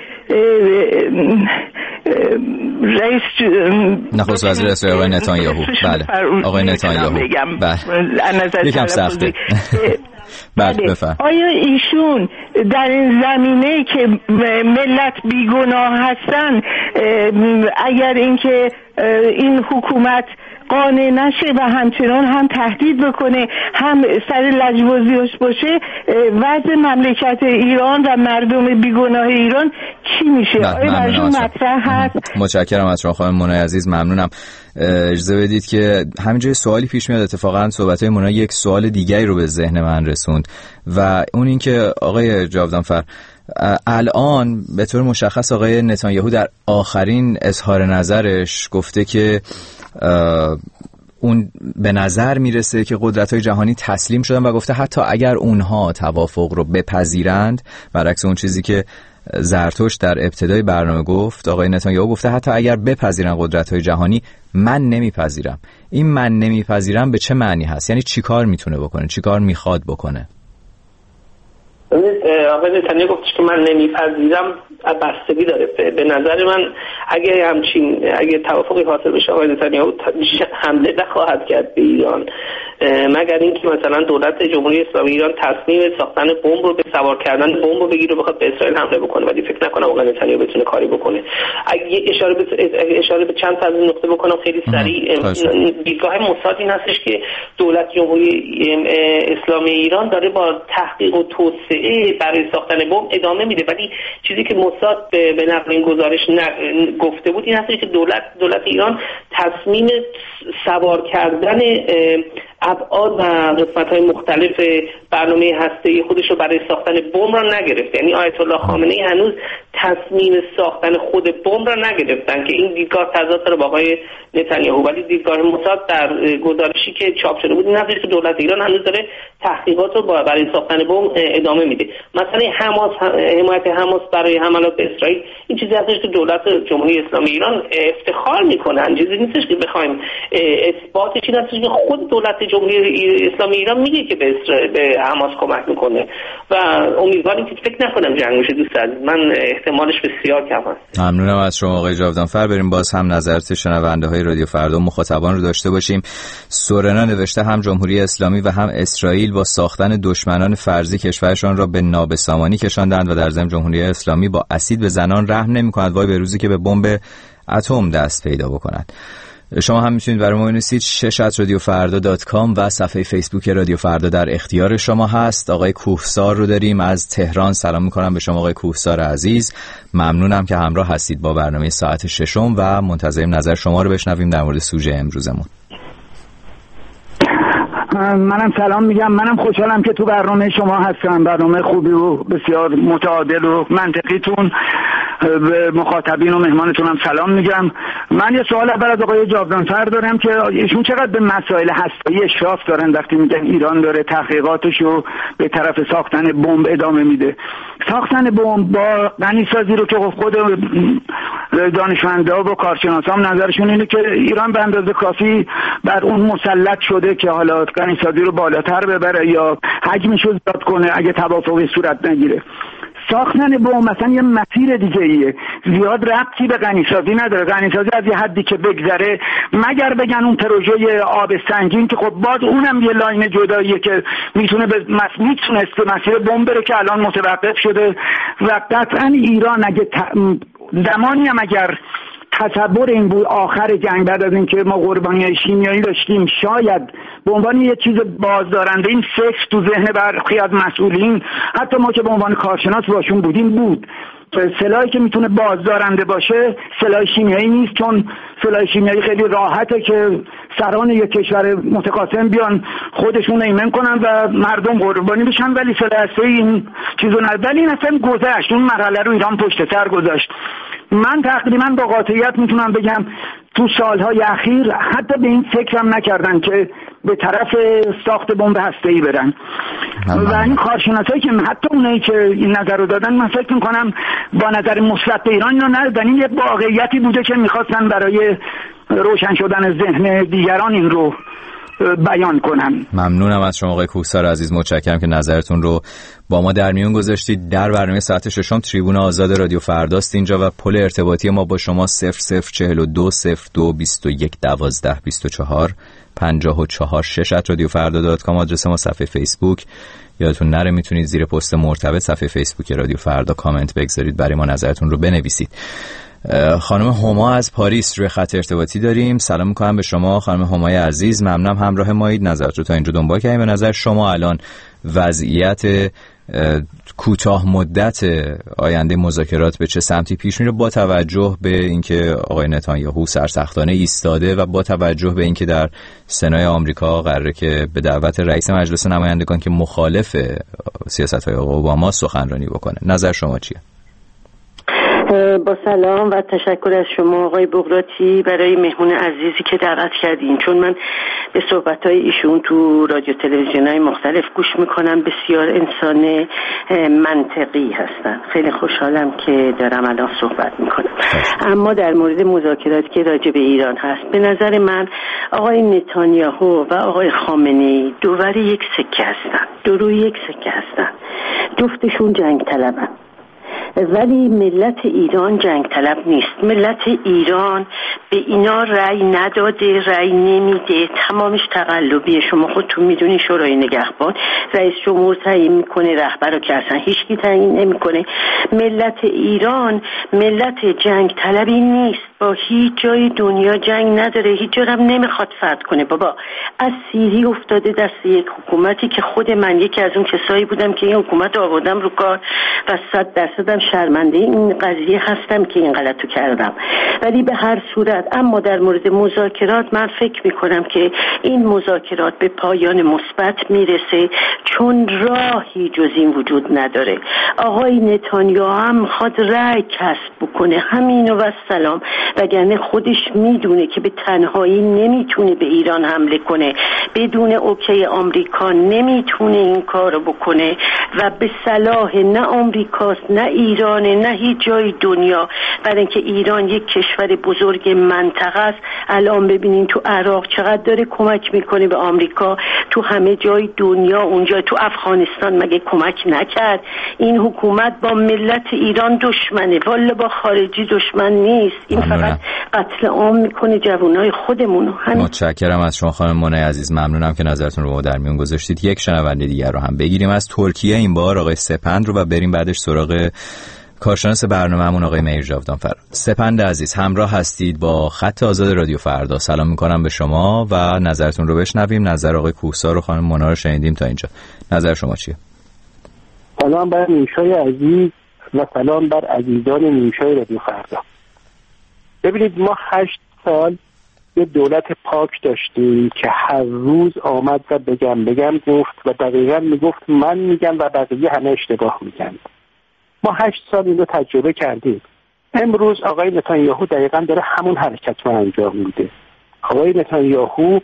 رئیس نخست وزیر اسرائیل آقای نتانیاهو بله آقای نتانیاهو بله یکم سخته بله بفرم آیا ایشون در این زمینه که ملت بیگناه هستن اگر اینکه این حکومت قانع نشه و همچنان هم تهدید بکنه هم سر لجبازیاش باشه وضع مملکت ایران و مردم بیگناه ایران چی میشه؟ آیا برشون مطرح هست؟ متشکرم از شما خانم مونای عزیز، ممنونم. اجازه بدید که همینجای سوالی پیش میاد. اتفاقا صحبت‌های مونا یک سوال دیگری رو به ذهن من رسوند و اون این که آقای جاودانفر الان به طور مشخص آقای نتانیاهو در آخرین اظهار نظرش گفته که اون به نظر میرسه که قدرت‌های جهانی تسلیم شدن و گفته حتی اگر اونها توافق رو بپذیرند، برعکس اون چیزی که زرتشت در ابتدای برنامه گفت، آقای نتانیاهو گفته حتی اگر بپذیرن قدرت‌های جهانی من نمیپذیرم. این من نمیپذیرم به چه معنی هست؟ یعنی چیکار میتونه بکنه؟ چیکار میخواد بکنه؟ آقای نتانیاهو گفتش که من نمیپذیرم، بستگی داره. به نظر من اگه همچین اگه توافقی حاصل بشه آقای نتانیاهو حمله نخواهد کرد به ایران مگر اینکه مثلا دولت جمهوری اسلامی ایران تصمیم ساختن بمب رو به سوار کردن بمب رو بگیره و بخواد به اسرائیل حمله بکنه، ولی فکر نکنم آقای نتانیاهو بتونه کاری بکنه. اگه اشاره به اشاره به چند تا از این نکته بکنم خیلی سریع، دیدگاه موساد این هستش که دولت جمهوری اسلامی ایران داره با تحقیق و توسعه برای ساختن بمب ادامه میده، ولی چیزی که موساد به نقل این گزارش گفته بود این هستش که دولت دولت ایران تصمیم سوار کردن ابعاد و قسمت‌های مختلف برنامه هسته‌ای خودش رو برای ساختن بمب را نگرفته. یعنی آیت الله خامنه‌ای هنوز تصمیم ساختن خود بمب را نگرفتن که این دیدگاه تضاد داره با آقای نتانیاهو، ولی دیدگاه موساد در گزارشی که چاپ شده بود این هستش که دولت ایران هنوز داره تحقیقات رو برای ساختن بمب ادامه میده. مثلا حماس، حمایت حماس برای حملات به اسرائیل این چیزی هستش که دولت جمهوری اسلامی ایران افتخار میکنه. چیزی نیستش که بخوایم اثباتش این هستش که خود دولت جمهوری اسلامی ایران میگه که به به حماس کمک میکنه و امیدواریم که فکر نکنم جنگ بشه. دوست عزیز من احتمالش بسیار کم هست. ممنونم از شما آقای جاودانفر. بریم باز هم نظرات شنونده های رادیو فردا مخاطبان رو داشته باشیم. سورنا نوشته هم جمهوری اسلامی و هم اسرائیل با ساختن دشمنان فرضی کشورشان را به نابسامانی کشاندند و در ضمن جمهوری اسلامی با اسید به زنان رحم نمی‌کند. وای به روزی که به بمب اتم دست پیدا بکند. شما هم میتونید برای ما بنویسید شش ات رادیو فردا دات کام و صفحه فیسبوک رادیو فردا در اختیار شما هست. آقای کوهسار رو داریم از تهران. سلام میکنم به شما آقای کوهسار عزیز، ممنونم که همراه هستید با برنامه ساعت ششم و منتظریم نظر شما رو بشنویم در مورد سوژه امروزمون. منم سلام میگم، منم خوشحالم که تو برنامه شما هستم، برنامه خوبی و بسیار متعادل و منطقیتون. به مخاطبین و مهمانتونم سلام میگم. من یه سوال اول از آقای جاودانفر دارم که ایشون چقدر به مسائل هسته‌ای اشراف دارن وقتی میگن ایران داره تحقیقاتشو به طرف ساختن بمب ادامه میده. ساختن بمب با غنیسازی رو که خود دانشمندا و کارشناسان نظرشون اینه که ایران به اندازه کافی بر اون مسلط شده که حالا غنیسازی رو بالاتر ببره یا حجمش رو زیاد کنه اگه توافقی صورت نگیره. ساختن بمب مثلا یه مسیر دیگه ایه، زیاد ربطی به غنیسازی نداره. غنیسازی از یه حدی که بگذره مگر بگن اون پروژه آب سنگین که خب باز اونم یه لاین جداییه که میتونه به میتونست به مسیر بمب بره که الان متوقف شده. و قطعا ایران اگه ت... زمانی هم اگر تصور این بود آخر جنگ بعد از اینکه ما قربانی شیمیایی داشتیم شاید به عنوان یه چیز بازدارنده این فکر تو ذهن برخی از مسئولین، حتی ما که به عنوان کارشناس باشون بودیم، بود سلاحی که میتونه بازدارنده باشه سلاح شیمیایی نیست، چون سلاح شیمیایی خیلی راحته که سران یک کشور متقاسم بیان خودشون ایمن کنن و مردم قربانی بشن، ولی سلاح هسته‌ای این چیزو نداره. ولی این اصلا گذشت، اون مرحله رو ایران پشت سر گذاشت. من تقریبا با قاطعیت میتونم بگم تو سالهای اخیر حتی به این فکر هم نکردن که به طرف ساخت بمب هسته‌ای برن. و این کارشناسایی که حتی اونایی که این نظر رو دادن من فکر میکنم با نظر مثبت به ایران اینو ندادن. این یه واقعیتی بوده که میخواستن برای روشن شدن ذهن دیگران این رو بیان کنم. ممنونم از شما آقای کوهسار عزیز، متشکرم که نظرتون رو با ما در میون گذاشتید. در برنامه ساعت ششم تریبون آزاد رادیو فرداست اینجا و پل ارتباطی ما با شما صفر صفر چهل و دو صفر دو بیست و یک دوازده بیست و چهار پنجاه و چهار شش ات رادیو فردا دات کام آدرس ما. صفحه فیسبوک یادتون نره میتونید زیر پست مرتبط صفحه فیسبوک رادیو فردا کامنت بگذارید، برای ما نظرتون رو بنویسید. خانم هما از پاریس روی خط ارتباطی داریم. سلام میکنم به شما خانم همای عزیز، ممنونم همراه مایید. نظرت رو تا اینجا دنبال کردیم. به نظر شما الان وضعیت کوتاه مدت آینده مذاکرات به چه سمتی پیش میره با توجه به اینکه آقای نتانیاهو سرسختانه ایستاده و با توجه به اینکه در سنای آمریکا قراره که به دعوت رئیس مجلس نمایندگان که مخالف سیاست‌های آقای اوباما سخنرانی بکنه؟ نظر شما چیه؟ با سلام و تشکر از شما آقای بغراتی برای مهمون عزیزی که دعوت کردین، چون من به صحبت‌های ایشون تو رادیو تلویزیون‌های مختلف گوش میکنم. بسیار انسان منطقی هستن. خیلی خوشحالم که دارم الان صحبت میکنم. اما در مورد مذاکراتی که راجع به ایران هست، به نظر من آقای نتانیاهو و آقای خامنه‌ای دوور یک سکه هستن، دو روی یک سکه هستن. جفتشون جنگ طلبن، ولی ملت ایران جنگ طلب نیست. ملت ایران به اینا رأی نداده، رأی نمیده، تمامش تقلبیه. شما خودتون میدونی شورای نگهبان رئیس جمهور تعیین میکنه، رهبر رو که اصلا هیچکی تعیین نمیکنه. ملت ایران ملت جنگ طلبی نیست، با هیچ جای دنیا جنگ نداره، هیچ جا هم نمیخواد فتح کنه. بابا از سیری افتاده دست یک حکومتی که خود من یکی از اون کسایی بودم که این حکومت آوردم رو کار و صد درصدم شرمنده این قضیه هستم که این غلطو کردم. ولی به هر صورت، اما در مورد مذاکرات من فکر میکنم که این مذاکرات به پایان مثبت میرسه، چون راهی جز این وجود نداره. آقای نتانیاهو هم میخواد رأی کسب بکنه، همینو و سلام، وگرنه خودش میدونه که به تنهایی نمیتونه به ایران حمله کنه، بدون اوکی آمریکا نمیتونه این کارو بکنه و به صلاح نه آمریکاست نه ایران نه هیچ جای دنیا، برای اینکه ایران یک کشور بزرگ منطقه است. الان ببینین تو عراق چقدر داره کمک میکنه به آمریکا، تو همه جای دنیا، اونجا تو افغانستان مگه کمک نکرد؟ این حکومت با ملت ایران دشمنه، والا با خارجی دشمن نیست. این فقط قتل عام میکنه جوانای خودمونو. متشکرم از شما خانم منای عزیز، ممنونم که نظرتون رو در میون گذاشتید. یک شنونده دیگر رو هم بگیریم از ترکیه، این بار آقای سپند رو، و بریم بعدش سراغ کارشناس برنامه‌مون آقای مهر جاودانفر. سپند عزیز همراه هستید با خط آزاد رادیو فردا. سلام میکنم به شما و نظرتون رو بشنویم. نظر آقای کوهسار و خانم مونا رو شنیدیم تا اینجا. نظر شما چیه؟ سلام بر نیوشای عزیز و سلام بر عزیزان نیوشای رادیو فردا. ببینید ما هشت سال یه دولت پاک داشتیم که هر روز آمد و بگم بگم گفت و دقیقا میگفت من میگم و بقیه همه اشتباه میگن. ما هشت سال این رو تجربه کردیم. امروز آقای نتانیاهو دقیقاً داره همون حرکت رو انجام میده. آقای نتانیاهو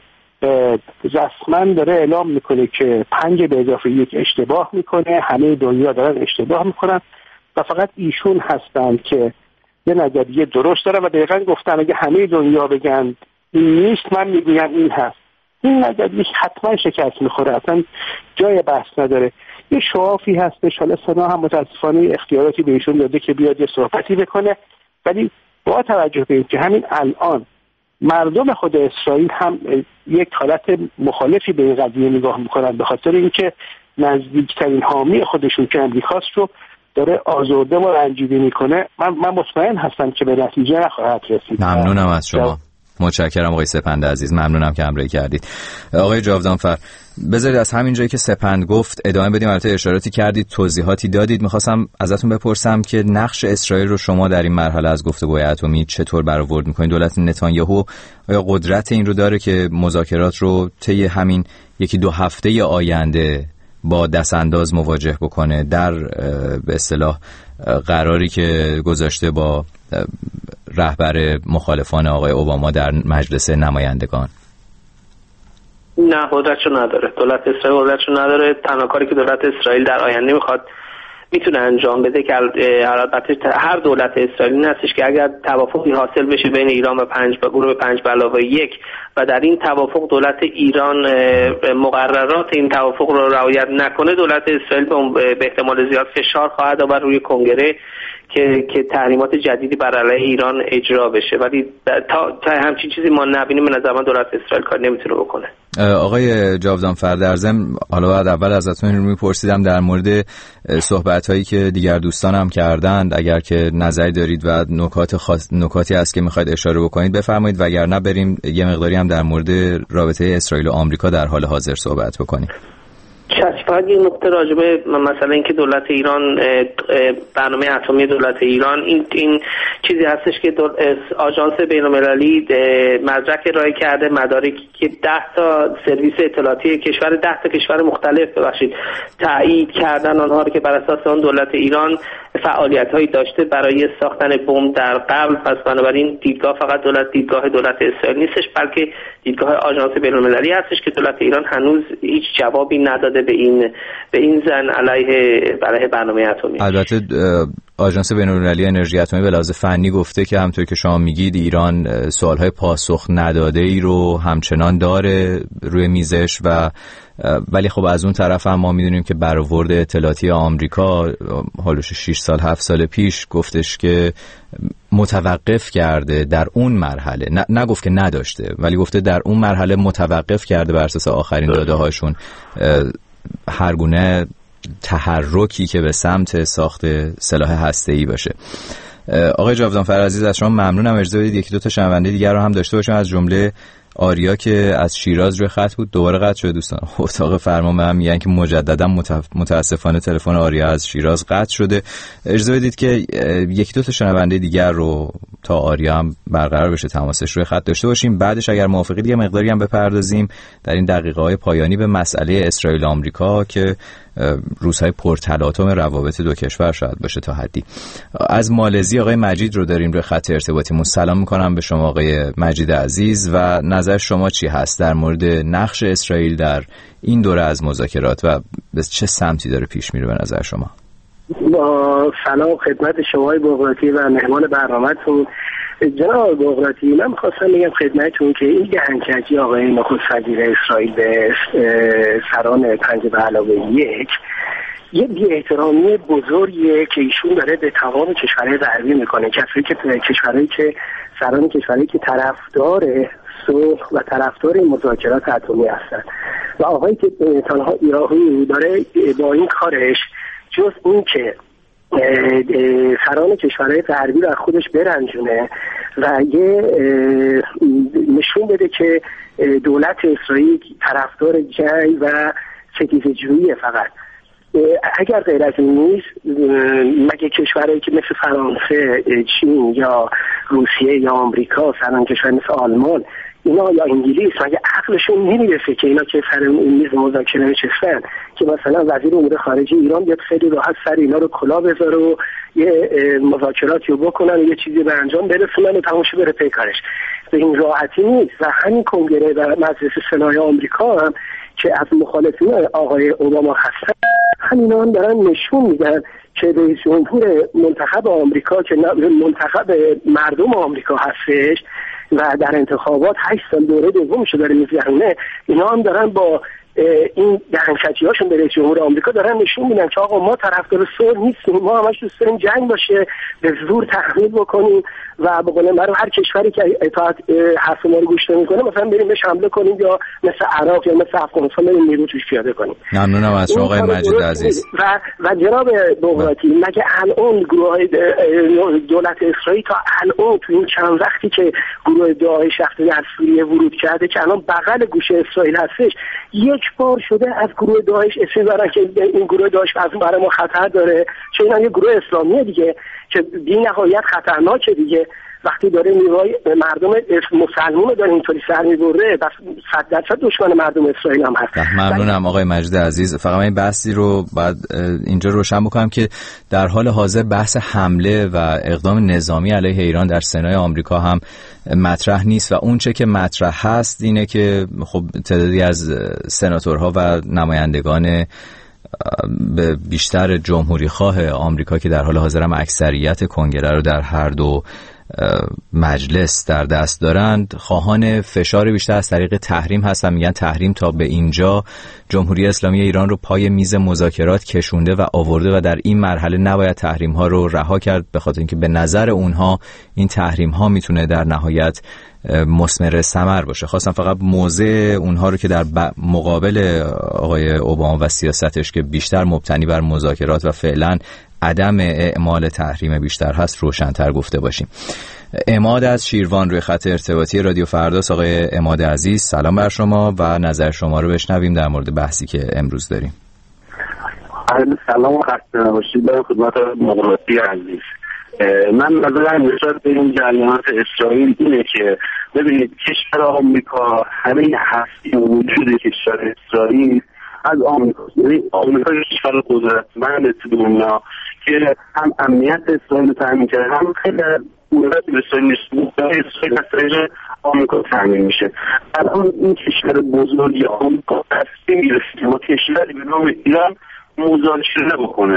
رسما داره اعلام میکنه که پنج به اضافه یک اشتباه میکنه، همه دنیا دارن اشتباه میکنن و فقط ایشون هستن که یه نظریه درست داره و دقیقاً گفتن اگه همه دنیا بگن این نیست، من میگویم این هست. این نظریه حتما شکست میخوره، اصلا جای بحث نداره. یه شوافی هستش، حالا سنا هم متاسفانه اختیاراتی به ایشون داده که بیاد یه صحبتی بکنه، ولی با توجه به اینکه همین الان مردم خود اسرائیل هم یک حالت مخالفی به این قضیه نگاه میکنن، به خاطر اینکه نزدیکترین حامی خودشون که امریکاست رو داره آزرده و رنجیده میکنه، من من مطمئن هستم که به نتیجه نخواهد رسید. ممنونم از شما. متشکرم آقای سپند عزیز، ممنونم که همراهی کردید. آقای جاودانفر، بذارید از همین جایی که سپند گفت ادامه بدیم. البته اشاراتی کردید، توضیحاتی دادید. میخواستم ازتون بپرسم که نقش اسرائیل رو شما در این مرحله از گفتگوهای اتمی چطور برآورد میکنید؟ دولت نتانیاهو آیا قدرت این رو داره که مذاکرات رو طی همین یکی دو هفته آینده با دست انداز مواجه بکنه در به اصطلاح قراری که گذاشته با رهبر مخالفان آقای اوباما در مجلس نمایندگان؟ نه، قدرتشو نداره. دولت اسرائیل قدرتشو نداره. تنها کاری که دولت اسرائیل در آینده میخواد میتونه انجام بده که البته هر دولت اسرائیلی این هستش که اگر توافقی حاصل بشه بین ایران و پنج و گروه پنج به علاوه یک و در این توافق دولت ایران مقررات این توافق رو رعایت نکنه، دولت اسرائیل به احتمال زیاد فشار خواهد آورد روی کنگره که که تحریمات جدیدی بر علیه ایران اجرا بشه. ولی تا تا همچین چیزی ما نبینیم، به نظر من دولت اسرائیل کار نمیتونه بکنه. آقای جاودانفر، در ضمن حالا بعد اول ازتون میپرسیدم در مورد صحبت‌هایی که دیگر دوستانم کردند، اگر که نظری دارید و نکات خاص نکاتی هست که میخواید اشاره بکنید بفرمایید، وگرنه بریم یه مقداری هم در مورد رابطه اسرائیل و آمریکا در حال حاضر صحبت بکنیم. فقط یه نکته راجبه مثلا اینکه دولت ایران برنامه اتمی دولت ایران این این چیزی هستش که آژانس بین‌المللی مدرک ارائه کرده، مدارکی که ده تا سرویس اطلاعاتی کشور ده تا کشور مختلف ببخشید تایید کردن آنها رو که بر اساس اون دولت ایران فعالیت‌هایی داشته برای ساختن بمب در قبل. پس بنابراین دیدگاه فقط دولت دیدگاه دولت اسرائیل نیستش، بلکه دیدگاه آژانس بین‌المللی هستش که دولت ایران هنوز هیچ جوابی نداده به این به این زن علیه علیه برنامه اتمی. البته آژانس بین‌المللی انرژی اتمی به لحاظ فنی گفته که همونطور که شما میگید ایران سوالهای پاسخ نداده ای رو همچنان داره روی میزش، و ولی خب از اون طرف هم ما میدونیم که برآورد اطلاعاتی آمریکا حالوش شش سال هفت سال پیش گفتش که متوقف کرده در اون مرحله، نه نگفت که نداشته ولی گفته در اون مرحله متوقف کرده بر اساس آخرین داده هاشون هر گونه تحرکی که به سمت ساخت سلاح هسته‌ای باشه. آقای جاودانفر عزیز، از شما ممنونم. اجازه بدید یکی دو تا شنونده دیگر رو هم داشته باشیم، از جمله آریا که از شیراز روی خط بود. دوباره قطع شده دوستان. اتاق فرمان به هم میگن که مجددا متاسفانه تلفن آریا از شیراز قطع شده. اجازه بدید که یکی دو تا شنونده دیگر رو تا آریا هم برقرار بشه تماسش روی خط داشته باشیم. بعدش اگر موافقید یه مقداری هم بپردازیم در این دقیقه‌های پایانی به مسئله اسرائیل و آمریکا که روزهای پرتلاطم روابط دو کشور شاید باشه تا حدی. از مالزی آقای مجید رو داریم روی خط ارتباطیمون. سلام میکنم به شما آقای مجید عزیز و نظر شما چی هست در مورد نقش اسرائیل در این دوره از مذاکرات و به چه سمتی داره پیش میره به نظر شما؟ با سلام خدمت شما بغراتی و مهمان برنامه‌تون. جناب بغراتی، من می‌خواستم بگم خدمتتون که این دهنکجی آقای نخست وزیر اسرائیل به سران پنج به علاوه یک یه بی احترامی بزرگیه که ایشون داره به تمام کشورهای غربی میکنه، کسایی که کشورهایی که سران کشورهایی که طرفدار صلح و طرفدار مذاکرات اتمی هستن و آقایی که تنها ایراهی داره با این کارش جز این که سران کشورهای غربی رو از خودش برنجونه و یه نشون بده که دولت اسرائیل طرفدار جنگ و ستیزجویی فقط. اگر غیر از این نیست، مگه کشورهایی که مثل فرانسه، چین یا روسیه یا آمریکا، سران کشور مثل آلمان اینا یا انگلیس مگه عقلشون نمیرسه که اینا که سر اون میز مذاکره نشستن که مثلا وزیر امور خارجه ایران بیاد خیلی راحت سر اینا رو کلا بذاره و یه مذاکراتی رو بکنن و یه چیزی به انجام برسونن و تماشا بره پی کارش. به این راحتی نیست. و همین کنگره و مجلس سنای آمریکا هم که از مخالفین آقای اوباما هستن، همینا هم دارن نشون میدن که رئیس جمهور منتخب آمریکا که منتخب مردم آمریکا هستش و در انتخابات هشت سال دوره دومشو داره میگذرونه، اینا هم دارن با این دهنکجی هاشون به رئیس جمهور آمریکا دارن نشون میدن که آقا ما طرفدار صلح نیستیم، ما همش دوست داریم جنگ باشه، به زور تحمیل بکنیم و به قول معروف هر کشوری که اطاعت حرف ما رو گوش نمیکنه مثلا بریم بهش حمله کنیم یا مثل عراق یا مثل افغانستان بریم نیرو توش پیاده کنیم. ممنونم از شما آقای مجید عزیز. و و جناب بغراتی، مگه الان گروه دولت اسرائیل تا الان تو این چند وقتی که گروه داعش رفته در سوریه ورود کرده که الان بغل گوش اسرائیل هستش، یک بار شده از گروه داعش اسم برن که این گروه داعش از برای ما خطر داره، چون این یه گروه اسلامیه دیگه که بی نهایت خطرناکه دیگه. وقتی داره نیروهای مردم مسلمان داره اینطوری سر میبره، بس صد درصد دشمن مردم اسرائیل هم هست. ممنونم آقای مجید عزیز. فقط این بحثی رو بعد اینجا روشن بکنم که در حال حاضر بحث حمله و اقدام نظامی علیه ایران در سنای آمریکا هم مطرح نیست و اون چه که مطرح هست اینه که خب تعدادی از سناتورها و نمایندگان به بیشتر جمهوری خواه آمریکا که در حال حاضر هم اکثریت کنگره رو در هر دو مجلس در دست دارند، خواهان فشار بیشتر از طریق تحریم هستن. میگن تحریم تا به اینجا جمهوری اسلامی ایران رو پای میز مذاکرات کشونده و آورده و در این مرحله نباید تحریم ها رو رها کرد، به خاطر اینکه به نظر اونها این تحریم ها میتونه در نهایت مثمر ثمر باشه. خواستم فقط موضع اونها رو که در مقابل آقای اوباما و سیاستش که بیشتر مبتنی بر مذاکرات و فعلا عدم اعمال تحریم بیشتر هست روشن‌تر گفته باشیم. عماد از شیروان روی خط ارتباطی رادیو فرداست. آقای عماد عزیز سلام بر شما و نظر شما رو بشنویم در مورد بحثی که امروز داریم. سلام و خسته نباشید به خدمت مغربی عزیز. من نظرم نسبت به این جریانات اسرائیل اینه که ببینید کشور آمریکا همه هستی و وجود کشور اسرائیل از آمریکا، یعنی آمریکا یک کشور قدرتمند تو دنیا که هم امنیت اسرائیل رو تامین کرده، هم خیلی قدرت اسرائیل نیست، اسرائیل از طریق آمریکا تامین میشه. الان این کشور بزرگی آمریکا تصمیم گرفته که ما کشوری به نام ایران مذاکره بکنه.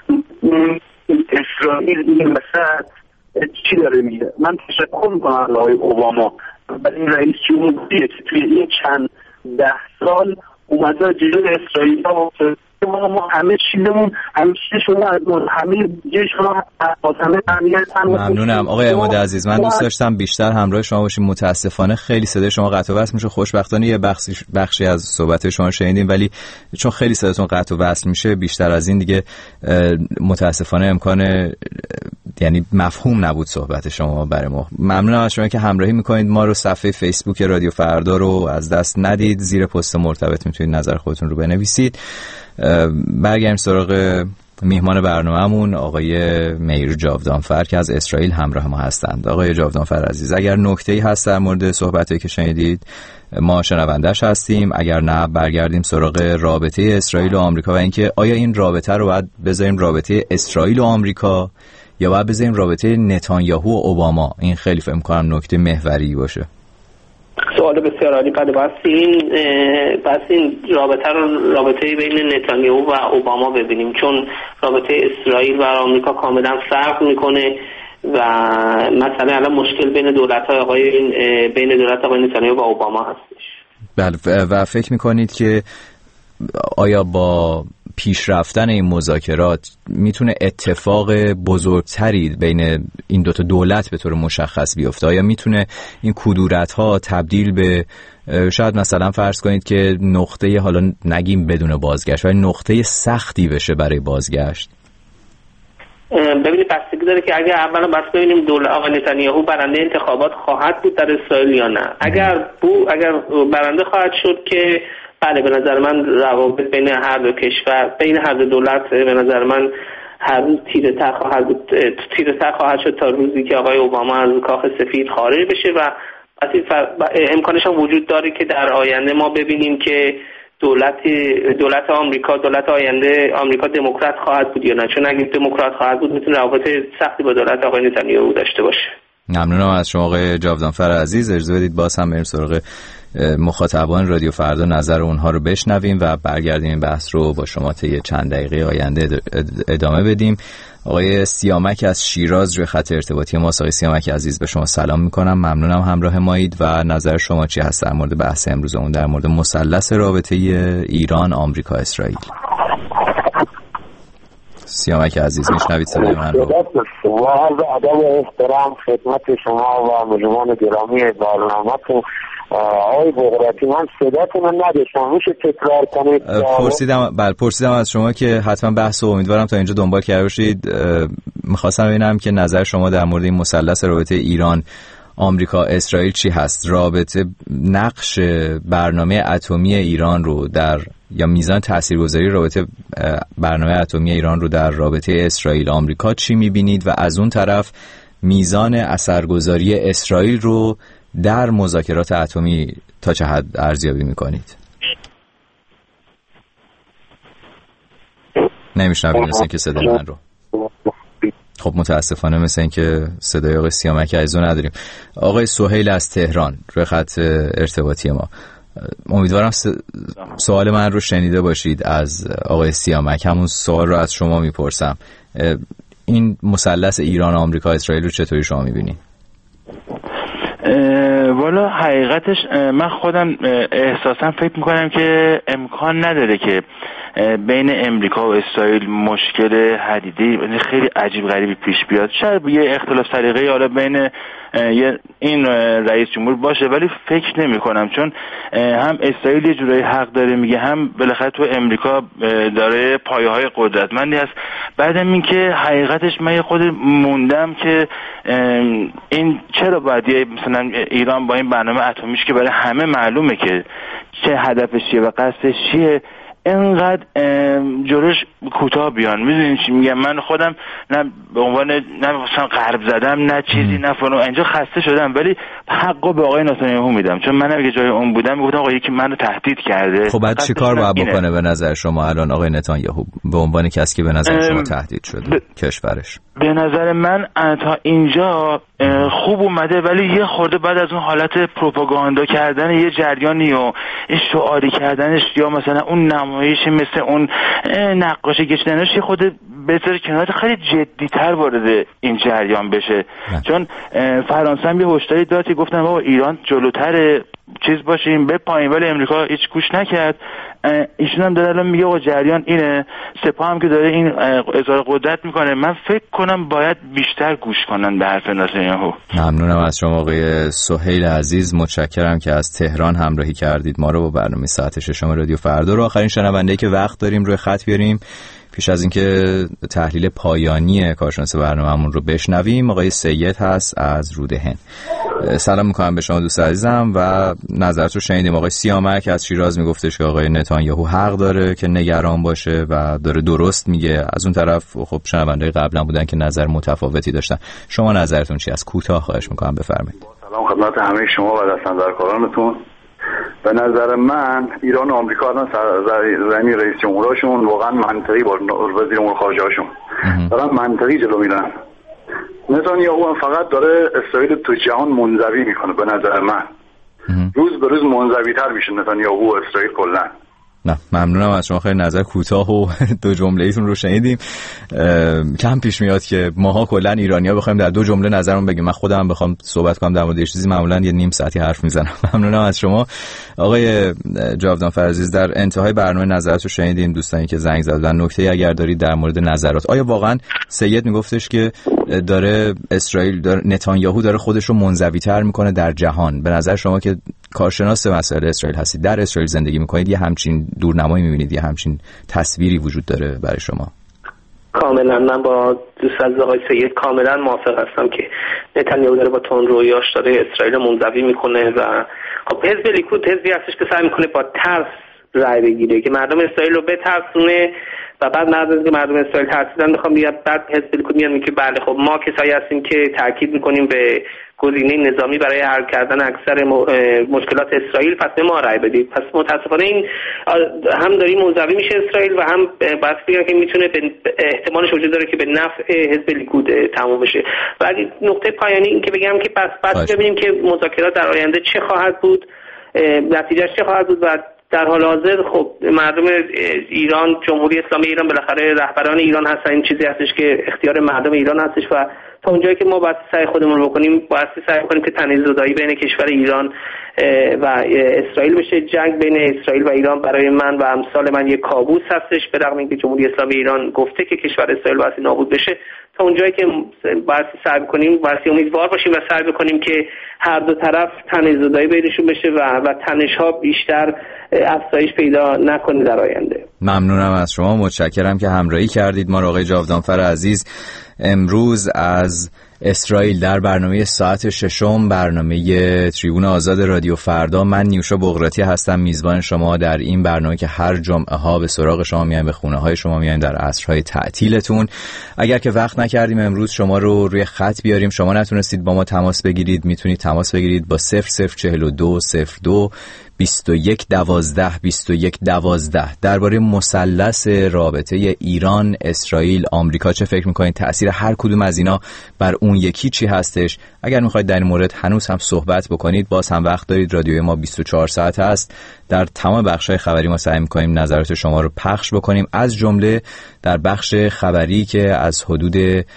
اسرائیل این وسط چی داره میگه؟ من تشکر میکنم از آقای اوباما و این رئیس جمهوریه که توی این چند ده سال اومده جلوی اسرائیل ها ما ما همه چیزمون همه چیز شما همه دیگه شما همه امنیت هم. ممنونم آقای عماد عزیز. من دوست داشتم بیشتر همراه شما باشیم. متاسفانه خیلی صدای شما قطع و وصل میشه. خوشبختانه یه بخشی بخشی از صحبت شما شنیدیم، ولی چون خیلی صداتون قطع و وصل میشه بیشتر از این دیگه متاسفانه امکان یعنی مفهوم نبود صحبت شما برای ما. ممنونم از شما که همراهی میکنید ما رو. صفحه فیسبوک رادیو فردا رو از دست ندید، زیر پست مرتبط میتونید نظر خودتون رو بنویسید. برگردیم سراغ میهمان برنامه‌مون آقای میر جاودانفر که از اسرائیل همراه ما هستند. آقای جاودانفر عزیز، اگر نکته‌ای هست در مورد صحبتایی که شنیدید ما شنونده‌اش هستیم، اگر نه برگردیم سراغ رابطه اسرائیل و آمریکا و اینکه آیا این رابطه رو باید بذاریم رابطه اسرائیل و آمریکا یا باید بذاریم رابطه نتانیاهو و اوباما؟ این خیلی فکر می‌کنم نکته محوری باشه. سوال بسیار عالی. بعد بس این بس این رابطه رو رابطه بین نتانیاهو و اوباما ببینیم، چون رابطه اسرائیل و آمریکا کاملا فرق میکنه و مثلا الان مشکل بین دولت‌های آقای بین دولت آقای نتانیاهو و اوباما هستش. بله. و فکر میکنید که آیا با پیش رفتن این مذاکرات میتونه اتفاق بزرگتری بین این دوتا دولت به طور مشخص بیفته؟ آیا میتونه این کدورت‌ها تبدیل به شاید مثلا فرض کنید که نقطه، حالا نگیم بدون بازگشت، ولی نقطه سختی بشه برای بازگشت؟ ببینید بستگی داره که اگر اولا بس ببینیم دولت آقای نتانیاهو برنده انتخابات خواهد بود در اسرائیل یا نه. اگر بو اگر برنده خواهد شد که بله به نظر من روابط بین هر دو کشور بین هر دو دولت به نظر من هر روز تیره تر خواهد بود تیره تر خواهد شد تا روزی که آقای اوباما از کاخ سفید خارج بشه و امکانش هم وجود داره که در آینده ما ببینیم که دولت دولت آمریکا دولت آینده آمریکا دموکرات خواهد بود یا نه، چون اگه دموکرات خواهد بود میتونه روابط سختی با دولت آقای نتانیاهو داشته باشه. ممنونم از شما آقای جاودانفر عزیز. اجازه بدید باز هم بریم سراغ مخاطبان رادیو فردا، نظر اونها رو بشنویم و برگردیم این بحث رو با شما طی چند دقیقه آینده ادامه بدیم. آقای سیامک از شیراز روی خط ارتباطی ما. آقای سیامک عزیز به شما سلام میکنم، ممنونم همراه مایید و نظر شما چی هست در مورد بحث امروزمون در مورد مثلث رابطه ایران آمریکا اسرائیل؟ سیامک عزیز میشنوید صدای من رو؟ با عرض ادب و احترام خدمت شما و مجموعان گرامی برنامه‌تون. آقای بغراتی من صداتون رو نداشتم، میشه تکرار کنید؟ پرسیدم بله پرسیدم از شما که حتما بحث و امیدوارم تا اینجا دنبال کرده باشید. میخواستم ببینم که نظر شما در مورد این مثلث رابطه ایران آمریکا اسرائیل چی هست؟ رابطه نقش برنامه اتمی ایران رو در یا میزان تاثیرگذاری رابطه برنامه اتمی ایران رو در رابطه اسرائیل آمریکا چی میبینید و از اون طرف میزان اثرگذاری اسرائیل رو در مذاکرات اتمی تا چه حد ارزیابی میکنید؟ نمیشنوید مثل این که صدای من رو. خب متاسفانه مثل این که صدای آقای سیامک عزیز رو نداریم. آقای سهیل از تهران روی خط ارتباطی ما. امیدوارم سوال من رو شنیده باشید از آقای سیامک. همون سوال رو از شما میپرسم. این مثلث ایران آمریکا اسرائیل رو چطوری شما میبینید؟ والا حقیقتش من خودم احساسا فکر میکنم که امکان نداره که بین امریکا و اسرائیل مشکل حدیدی خیلی عجیب غریبی پیش بیاد. شاید یه اختلاف سلیقه‌ای حالا بین این رئیس جمهور باشه، ولی فکر نمی کنم، چون هم اسرائیل یه جورایی حق داره میگه، هم بالاخره تو امریکا داره پایه های قدرتمندی هست. بعدم این که حقیقتش من یه خود موندم که این چرا باید مثلا ایران با این برنامه اتمیش که برای همه معلومه که چه هدفش چیه و قصدش چیه اینقدر جلوش کوتاه بیان. میدونین چی میگم؟ من خودم نه به عنوان نه مثلا غرب زدم نه چیزی نه فلان، اینجا خسته شدم، ولی حقو به آقای نتانیاهو میدم، چون من اگه جای اون بودم میگفتم آقا یکی منو تهدید کرده. خب بعد چیکار باید بکنه به نظر شما الان آقای نتانیاهو به عنوان کسی که به نظر شما تهدید شده ب... کشورش؟ به نظر من تا اینجا خوب اومده، ولی یه خورده بعد از اون حالت پروپاگاندا کردن یه جریانی و این شعاری کردنش یا مثلا اون نمایش مثل اون نقاشی کشیدنش یه خورده بهتره کنار خیلی جدی‌تر وارد این جریان بشه. نه. چون فرانسه هم یه هشداری داد که گفتن بابا ایران جلوتر چیز باشیم به پایین، ولی امریکا هیچ گوش نکرد. ایشون هم داره الان میگه آقا جریان اینه، سپاه هم که داره این اظهار قدرت میکنه. من فکر کنم باید بیشتر گوش کنن به حرف نتانیاهو. ممنونم از شما آقای سهیل عزیز، متشکرم که از تهران همراهی کردید ما رو با برنامه ساعت ششم رادیو فردا رو. آخرین شنونده‌ای که وقت داریم روی خط بیاریم پیش از اینکه تحلیل پایانی کارشناس برنامه‌مون رو بشنویم. آقای سید هست از رودهن. سلام میکنم به شما دوست عزیزم و نظرت رو شنیدیم. آقای سیامک از شیراز میگفتش که آقای نتانیاهو حق داره که نگران باشه و داره درست میگه. از اون طرف خب شنونده‌های قبلا بودن که نظر متفاوتی داشتن. شما نظرتون چی است؟ کوتاه خواهش میکنم بفرمایید. سلام خدمت همه شما و دستاندرکارانتون. به نظر من ایران و آمریکا الان زمین رئیس جمهوراشون واقعا منطقی با وزیر امور خارجه هاشون دارن منطقی جلو میرن. نتانیاهو هم فقط داره اسرائیل تو جهان منزوی میکنه. به نظر من روز به روز منزوی تر میشه نتانیاهو و اسرائیل کلا. نه ممنونم از شما، خیلی نظر کوتاه و دو جمله ایتون رو شنیدیم. کم پیش میاد که ماها کلا ایرانی‌ها بخوایم در دو جمله نظرمون بگیم. من خودم بخوام صحبت کنم در مورد چیزی معمولا یه نیم ساعتی حرف میزنم. ممنونم از شما آقای جاودانفر عزیز. در انتهای برنامه نظرات رو شنیدیم، دوستانی که زنگ زدن. نکته اگر دارید در مورد نظرات، آیا واقعا سید میگفتش که داره اسرائیل داره نتانیاهو داره خودش رو منزوی‌تر میکنه در جهان؟ به نظر شما که کارشناس مسائل اسرائیل هستید، در اسرائیل زندگی میکنید، یه همچین دورنمایی میبینید، یه همچین تصویری وجود داره برای شما؟ کاملا من با دوست از آقای سید کاملا موافق هستم که نتانیاهو داره با تون رویاش داره اسرائیل منزوی میکنه و خب حزب لیکود حزبی هستش که سعی میکنه با ترس رای بگیره که مردم اسرائیل رو بترسونه و بعد بعد از که مردم اسرائیل ترسیدن بخوام بیاد بعد حزب لیکود میاد میگه بله خب ما کسایی هستیم که تاکید میکنیم به گزینه نظامی برای حل کردن اکثر مشکلات اسرائیل، پس ما رای بدید. پس متاسفانه این هم داری موضوعی میشه اسرائیل و هم بس بگم که میتونه به احتمالش وجود داره که به نفع حزب لیکود تموم بشه. و نقطه پایانی این که بگم که پس بعد ببینیم که مذاکرات در آینده چه خواهد بود، نتیجهش چه خواهد بود. و در حال حاضر خب مردم ایران، جمهوری اسلامی ایران، بالاخره رهبران ایران هستن، این چیزی هستش که اختیار مردم ایران هستش و تا اونجایی که ما باید سعی خودمون بکنیم، باید سعی کنیم که تنش زدایی بین کشور ایران و اسرائیل بشه. جنگ بین اسرائیل و ایران برای من و امثال من یک کابوس هستش، به رغم اینکه جمهوری اسلامی ایران گفته که کشور اسرائیل باید نابود بشه. تا اونجایی که باید سعی کنیم، باید امیدوار باشیم و سعی بکنیم که هر دو طرف تنش زدایی بینشون بشه و و تنش‌ها بیشتر افزایش پیدا نکنه در آینده. ممنونم از شما، متشکرم که همراهی کردید ما رو. آقای جاودانفر عزیز، امروز از اسرائیل در برنامه ساعت ششم، برنامه تریبون آزاد رادیو فردا، من نیوشا بغراتی هستم، میزبان شما در این برنامه که هر جمعه ها به سراغ شما میایم، به خونه های شما میایم در عصرهای تعطیلتون. اگر که وقت نکردیم امروز شما رو روی خط بیاریم، شما نتونستید با ما تماس بگیرید، میتونید تماس بگیرید با صفر صفر چهل و دو صفر دو بیست و یک دوازده بیست و یک دوازده. درباره مثلث رابطه ایران، اسرائیل، آمریکا چه فکر میکنید؟ تأثیر هر کدوم از اینا بر اون یکی چی هستش؟ اگر میخواید در این مورد هنوز هم صحبت بکنید، باز هم وقت دارید. رادیوی ما بیست و چهار ساعت هست. در تمام بخش‌های خبری ما سعی میکنیم نظرات شما رو پخش بکنیم، از جمله در بخش خبری که از حدود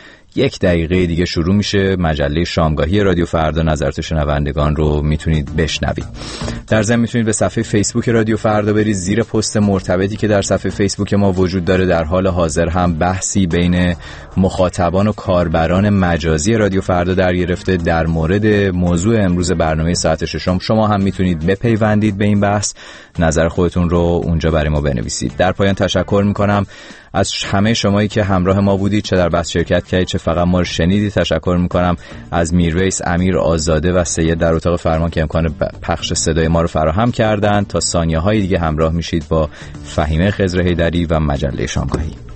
یک دقیقه دیگه شروع میشه، مجله شامگاهی رادیو فردا. نظرات شنوندگان رو میتونید بشنوید. در ضمن میتونید به صفحه فیسبوک رادیو فردا برید، زیر پست مرتبطی که در صفحه فیسبوک ما وجود داره در حال حاضر هم بحثی بین مخاطبان و کاربران مجازی رادیو فردا در گرفته در مورد موضوع امروز برنامه ساعت ششم. شما هم میتونید بپیوندید به این بحث، نظر خودتون رو اونجا برای ما بنویسید. در پایان تشکر میکنم از همه شمایی که همراه ما بودید، چه در بحث شرکت کردید چه فقط ما رو شنیدید. تشکر میکنم از میرویس، امیر، آزاده و سید در اتاق فرمان که امکان پخش صدای ما رو فراهم کردند. تا ثانیه های دیگه همراه میشید با فهیمه خضر حیدری و مجله شامگاهی.